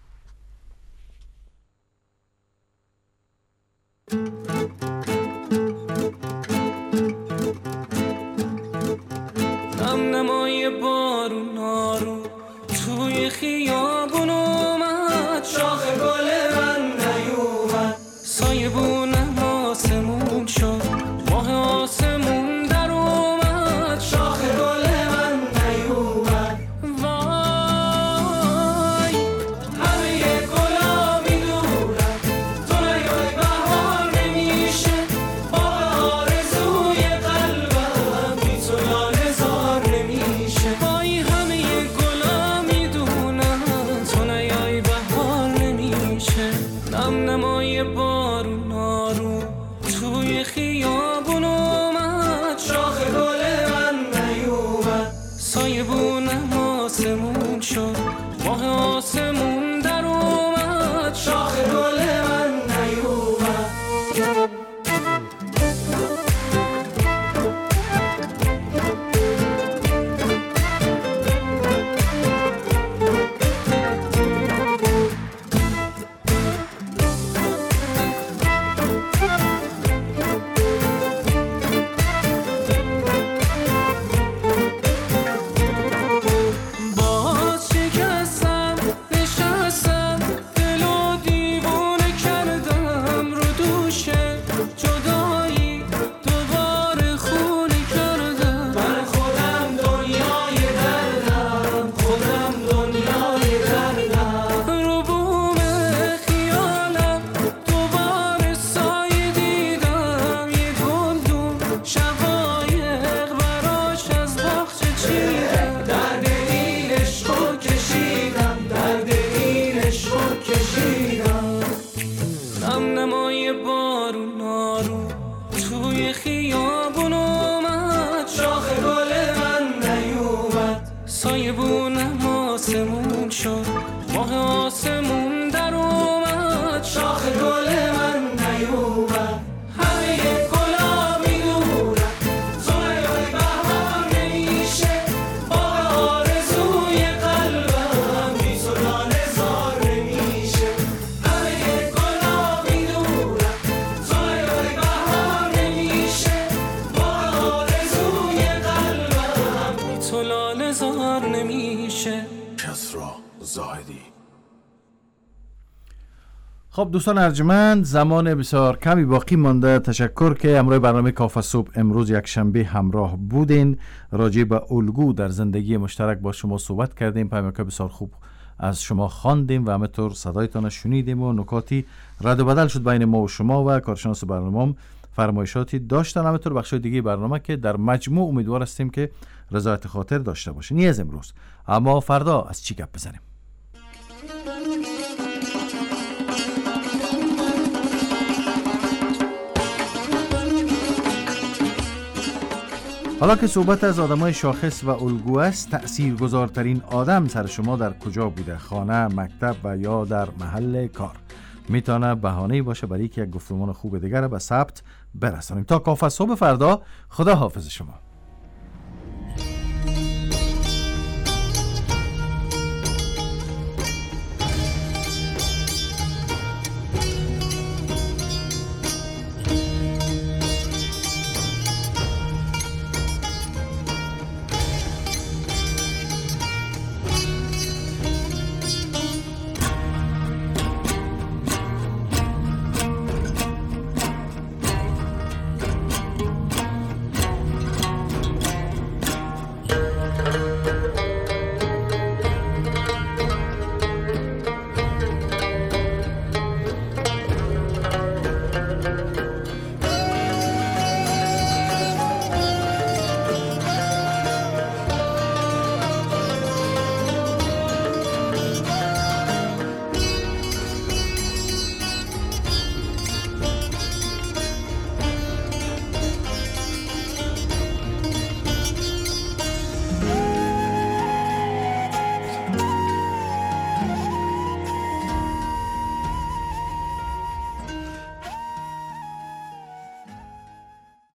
نمای بارون آروم توی خیابون اومد، شاخ گل من نیومد، سایبونم آسمون شد، ماه آسمون در اومد، شاخ گل من نیومد. وای همه گلا میدونم تو نیای بهار نمیشه، باغ آرزوی قلبم بی تو لاله زار نمیشه. وای همه گلا میدونم تو نیای بهار نمیشه. نمای بارون آروم توی خیابون اومد، شاخ گل من نیومد، سایبونم آسمون شد، ماه آسمون در اومد، شاخ گل من نیومد. خب دوستان ارجمند، زمان بسیار کمی باقی مانده. تشکر که امروز برنامه کافه صبح امروز یک شنبه همراه بودین. راجع به الگو در زندگی مشترک با شما صحبت کردیم، پیامک بسیار خوب از شما خواندیم و همینطور صدایتان شنیدیم و نکاتی رد و بدل شد بین ما و شما و کارشناس برنامه فرمایشاتی داشتن. همینطور بخشای دیگه برنامه که در مجموع امیدوار هستیم که رضایت خاطر داشته باشین. این از امروز، اما فردا از چی گپ بزنیم؟ حالا که صحبت از آدمای شاخص و الگو است، تأثیرگذارترین آدم سر شما در کجا بوده؟ خانه، مکتب و یا در محل کار؟ میتونه بهانه‌ای باشه برای که یک گفتمان خوب دیگر به ثبت برسانیم. تا کافه صبح فردا، خدا حافظ شما.